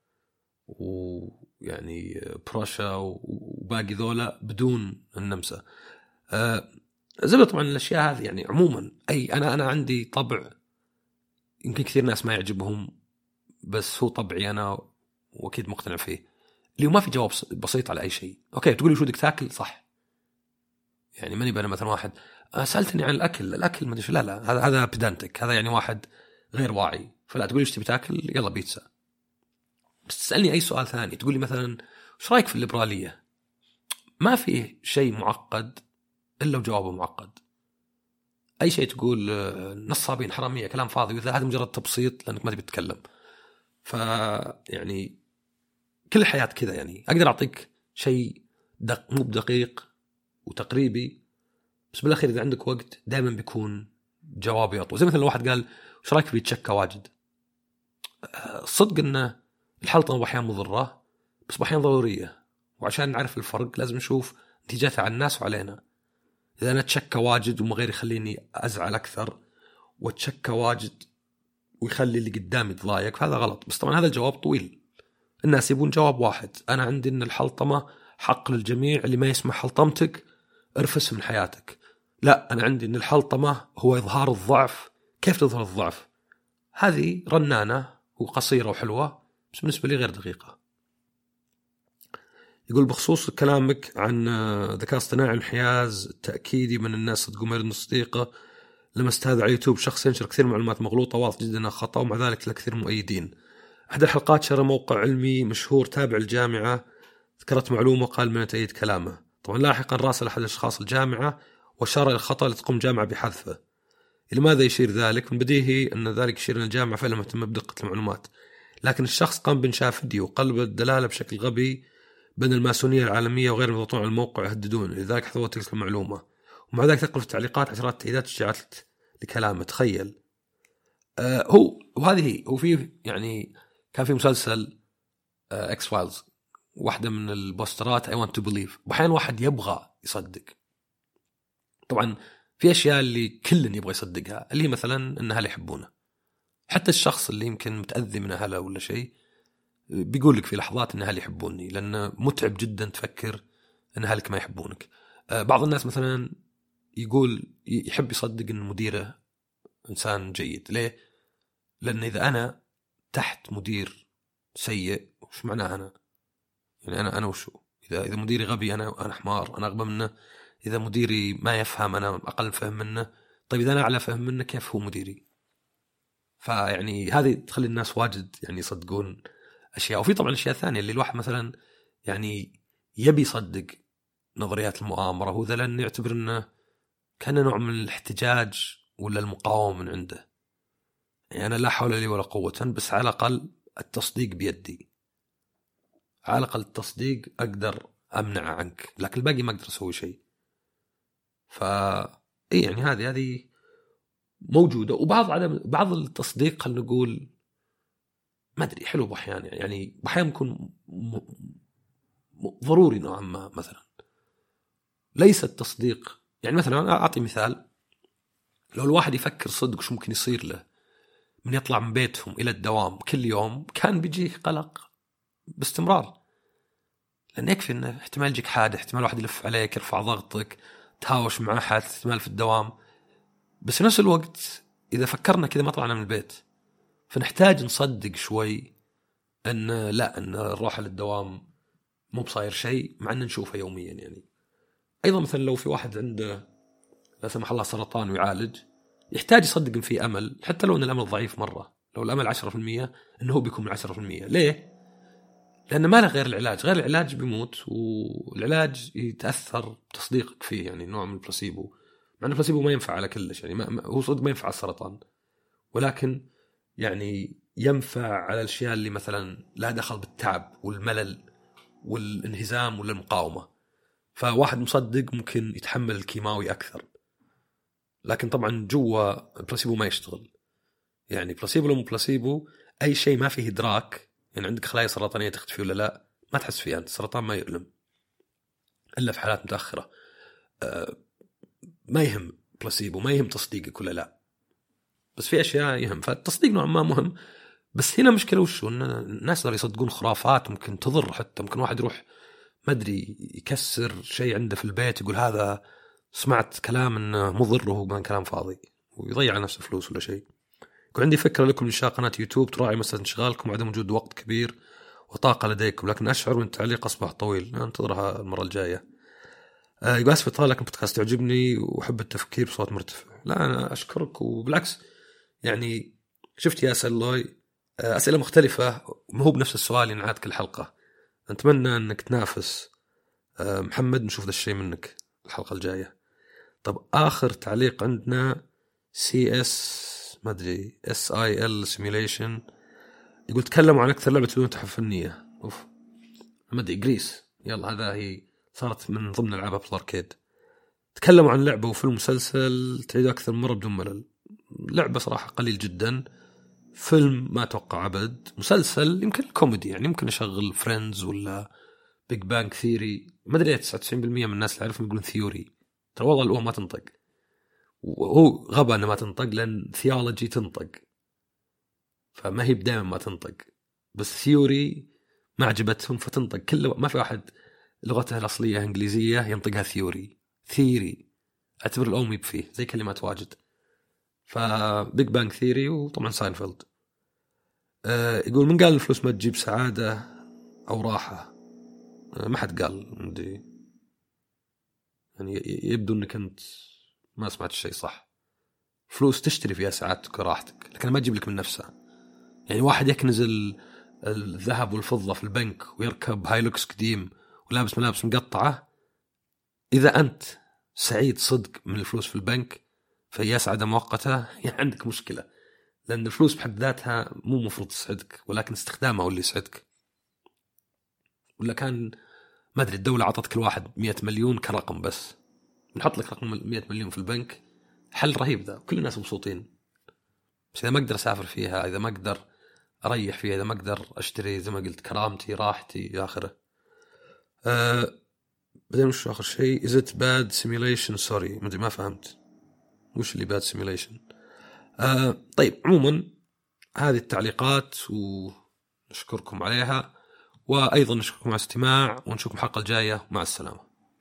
ويعني بروشا وباقي ذولا بدون النمسا. أه زبط طبعا الاشياء هذه يعني عموما اي انا انا عندي طبع يمكن كثير ناس ما يعجبهم، بس هو طبعي انا واكيد مقتنع فيه، اللي ما في جواب بسيط على اي شيء. اوكي تقولي شو بدك تاكل، صح، يعني ماني بنا مثلا واحد سالتني عن الاكل الاكل ما ادري لا لا هذا هذا بيدانتك، هذا يعني واحد غير واعي، فلا تقولي ايش تبي تاكل يلا بيتزا. بس تسالني اي سؤال ثاني، تقولي مثلا ايش رايك في الليبراليه، ما في شيء معقد الا وجوابه معقد. اي شيء تقول نصابين حراميه كلام فاضي، واذا هذا مجرد تبسيط لانك ما تبي تتكلم. ف يعني كل الحياه كذا، يعني اقدر اعطيك شيء دق مو بدقيق وتقريبي، بس بالاخير اذا عندك وقت دائما بيكون جوابي اطول. زي مثلا لو واحد قال ايش رايك في يتشكى واجد، صدق ان الحلطمه احيانا مضره بس احيانا ضروريه، وعشان نعرف الفرق لازم نشوف نتيجتها على الناس وعلينا. اذا انا اتشكى واجد وما غير يخليني ازعل اكثر، واتشكى واجد ويخلي اللي قدامي يتضايق، فهذا غلط. بس طبعا هذا الجواب طويل، الناس يبون جواب واحد، انا عندي ان الحلطمه حق للجميع، اللي ما يسمع حلطمتك ارفس من حياتك. لا، انا عندي ان الحلطمه هو اظهار الضعف. كيف تظهر الضعف؟ هذه رنانه وقصيره وحلوه، بس بالنسبه لي غير دقيقه. يقول بخصوص كلامك عن ذكاء اصطناعي انحياز تاكيدي من الناس تقوم غير صديقه، لمست هذا على يوتيوب شخص ينشر كثير معلومات مغلوطه واضح جدا انها خطا، ومع ذلك لكثير مؤيدين. احد الحلقات شر موقع علمي مشهور تابع الجامعه ذكرت معلومه قال من تأييد كلامه. طبعا لاحقا راسل احد اشخاص الجامعه واشار الى الخطا اللي تقوم الجامعه بحذفه. لماذا يشير ذلك؟ من بديهي ان ذلك يشير ان الجامعه فعلا مهتمه بدقه المعلومات، لكن الشخص قام بانشاء فيديو وقلب الدلاله بشكل غبي بين الماسونيه العالميه وغير المضغوطون على الموقع يهددون، لذلك حذفوا تلك المعلومه، ومع ذلك تقل في التعليقات عشرات تأييدات وشجاعات لكلامه. تخيل. آه هو وهذه هي هو في يعني كان في مسلسل آه اكس فايلز، واحدة من البوسترات I want to believe، وأحيانا واحد يبغى يصدق. طبعا في أشياء اللي كل يبغى يصدقها، اللي مثلا إن أهله يحبونه. حتى الشخص اللي يمكن متأذي من أهله ولا شيء بيقول لك في لحظات إن أهلي يحبوني، لأنه متعب جدا تفكر إن أهلك ما يحبونك. آه بعض الناس مثلا يقول يحب يصدق إن مديره إنسان جيد. ليه؟ لأن إذا أنا تحت مدير سيء وش معناه أنا؟ يعني أنا أنا وشو؟ إذا إذا مديري غبي أنا أنا حمار، أنا أغبى منه. إذا مديري ما يفهم أنا أقل فهم منه. طيب إذا أنا أعلى فهم منه كيف هو مديري؟ فيعني هذه تخلي الناس واجد يعني يصدقون أشياء. وفي طبعا أشياء ثانية اللي الواحد مثلا يعني يبي يصدق نظريات المؤامرة، هو ذا لأنه يعتبر أنه كان نوع من الاحتجاج ولا المقاومة من عنده. يعني أنا لا حول لي ولا قوة، بس على الأقل التصديق بيدي، على الأقل التصديق أقدر أمنع عنك، لكن الباقي ما أقدر أسوي شيء. فا إيه يعني هذه هذه موجودة. وبعض عدم بعض التصديق خلنا نقول ما أدري حلو بأحيان، يعني بأحيان يكون م... م... ضروري نوعا ما. مثلا ليس التصديق يعني مثلا أعطي مثال، لو الواحد يفكر صدق شو ممكن يصير له من يطلع من بيتهم إلى الدوام كل يوم، كان بيجيه قلق باستمرار، لأن يكفي إنه احتمال يجيك حادث، احتمال واحد يلف عليك يرفع ضغطك تهاوش مع أحد، احتمال في الدوام. بس في نفس الوقت إذا فكرنا كذا ما طلعنا من البيت، فنحتاج نصدق شوي أن لا، أن الروح للدوام مو بصاير شيء، مع أن نشوفه يوميا. يعني أيضا مثلا لو في واحد عنده لا سمح الله سرطان ويعالج، يحتاج يصدق إن في أمل، حتى لو أن الأمل ضعيف مرة. لو الأمل عشرة في المية أنه هو بيكون من عشرة في المية. ليه؟ لأن ما له غير العلاج، غير العلاج بيموت، والعلاج يتأثر بتصديقك فيه، يعني نوع من البلاسيبو. مع أن البلاسيبو ما ينفع على كلش، يعني ما هو صدق ما ينفع على السرطان، ولكن يعني ينفع على الأشياء اللي مثلا لا دخل بالتعب والملل والانهزام ولا المقاومة. فواحد مصدق ممكن يتحمل الكيماوي أكثر، لكن طبعا جوا البلاسيبو ما يشتغل. يعني بلاسيبو لو بلاسيبو أي شيء ما فيه إدراك، يعني عندك خلايا سرطانية تختفي ولا لا ما تحس فيها. أنت السرطان ما يؤلم إلا في حالات متأخرة. أه ما يهم بلاسيبو، ما يهم تصديقك ولا لا، بس في أشياء يهم. فالتصديق نوعا ما مهم. بس هنا مشكلة وشو؟ إن الناس اللي يصدقون خرافات ممكن تضر. حتى ممكن واحد يروح ما أدري يكسر شيء عنده في البيت، يقول هذا سمعت كلام انه مضر وهو كان كلام فاضي ويضيع على نفسه فلوس ولا شيء. يكون عندي فكرة لكم إنشاء قناة يوتيوب تراعي مسألة انشغالكم وعدم وجود وقت كبير وطاقة لديكم، لكن أشعر من التعليق أصبح طويل، أنتظرها المرة الجاية. أه يقول أسف إطالة، لكن بودكاست يعجبني وأحب التفكير بصوت مرتفع. لا أنا أشكرك، وبالعكس يعني شفت يا أسأل الله أسئلة مختلفة ما هو بنفس السؤال ينعاد كل حلقة. أتمنى أنك تنافس أه محمد، نشوف ذا الشيء منك الحلقة الجاية. طب آخر تعليق عندنا سي اس ما أدري اس اي ال سيميوليشن، يقول تكلموا عن أكثر لعبة بدون تحف فنية. أوف ما أدري جريس، يلا هذا هي صارت من ضمن ألعابها في الأركيد. تكلموا عن لعبة وفيلم مسلسل تعيد أكثر مرة بدون ملل. لعبة صراحة قليل جدا، فيلم ما أتوقع أبد، مسلسل يمكن كوميدي يعني ممكن أشغل فريندز ولا بيج بانج ثيوري. ما أدري تسعة وتسعين بالمئة من الناس اللي أعرفهم يقولون ثيوري، ترى والله الأوه ما تنطق، وهو غبا أنه ما تنطق لأن ثيولوجي تنطق، فما هي بدائما ما تنطق، بس ثيوري ما عجبتهم فتنطق. كل ما في واحد لغته الأصلية إنجليزية ينطقها ثيوري ثيري، أعتبر الأومي بفيه زي كلمات واجد. فبيج بانج ثيري وطبعا ساينفيلد. أه يقول من قال الفلوس ما تجيب سعادة أو راحة؟ أه ما حد قال عندي، يعني يبدو أنك أنت ما سمعت الشيء صح. فلوس تشتري فيها سعادتك وراحتك، لكن ما تجيب لك من نفسها. يعني واحد يكنز الذهب والفضة في البنك ويركب هايلوكس قديم ولابس ملابس مقطعة، إذا أنت سعيد صدق من الفلوس في البنك فهي سعادة مؤقتة، يعني عندك مشكلة، لأن الفلوس بحد ذاتها مو مفروض تسعدك، ولكن استخدامها هو اللي يسعدك. ولا كان ما أدري الدولة عطت كل واحد مئة مليون كرقم، بس نحط لك رقم مئة مليون في البنك، حل رهيب ذا، كل الناس مبسوطين. بس إذا ما أقدر أسافر فيها، إذا ما أقدر أريح فيها، إذا ما أقدر أشتري زي ما قلت كرامتي راحتي آخره. أه بعدين وش آخر شيء؟ is it bad simulation sorry ما أدري ما فهمت وش اللي bad simulation. أه طيب عموما هذه التعليقات ونشكركم عليها، وأيضا نشكركم على الاستماع، ونشوفكم الحلقة الجاية. مع السلامة.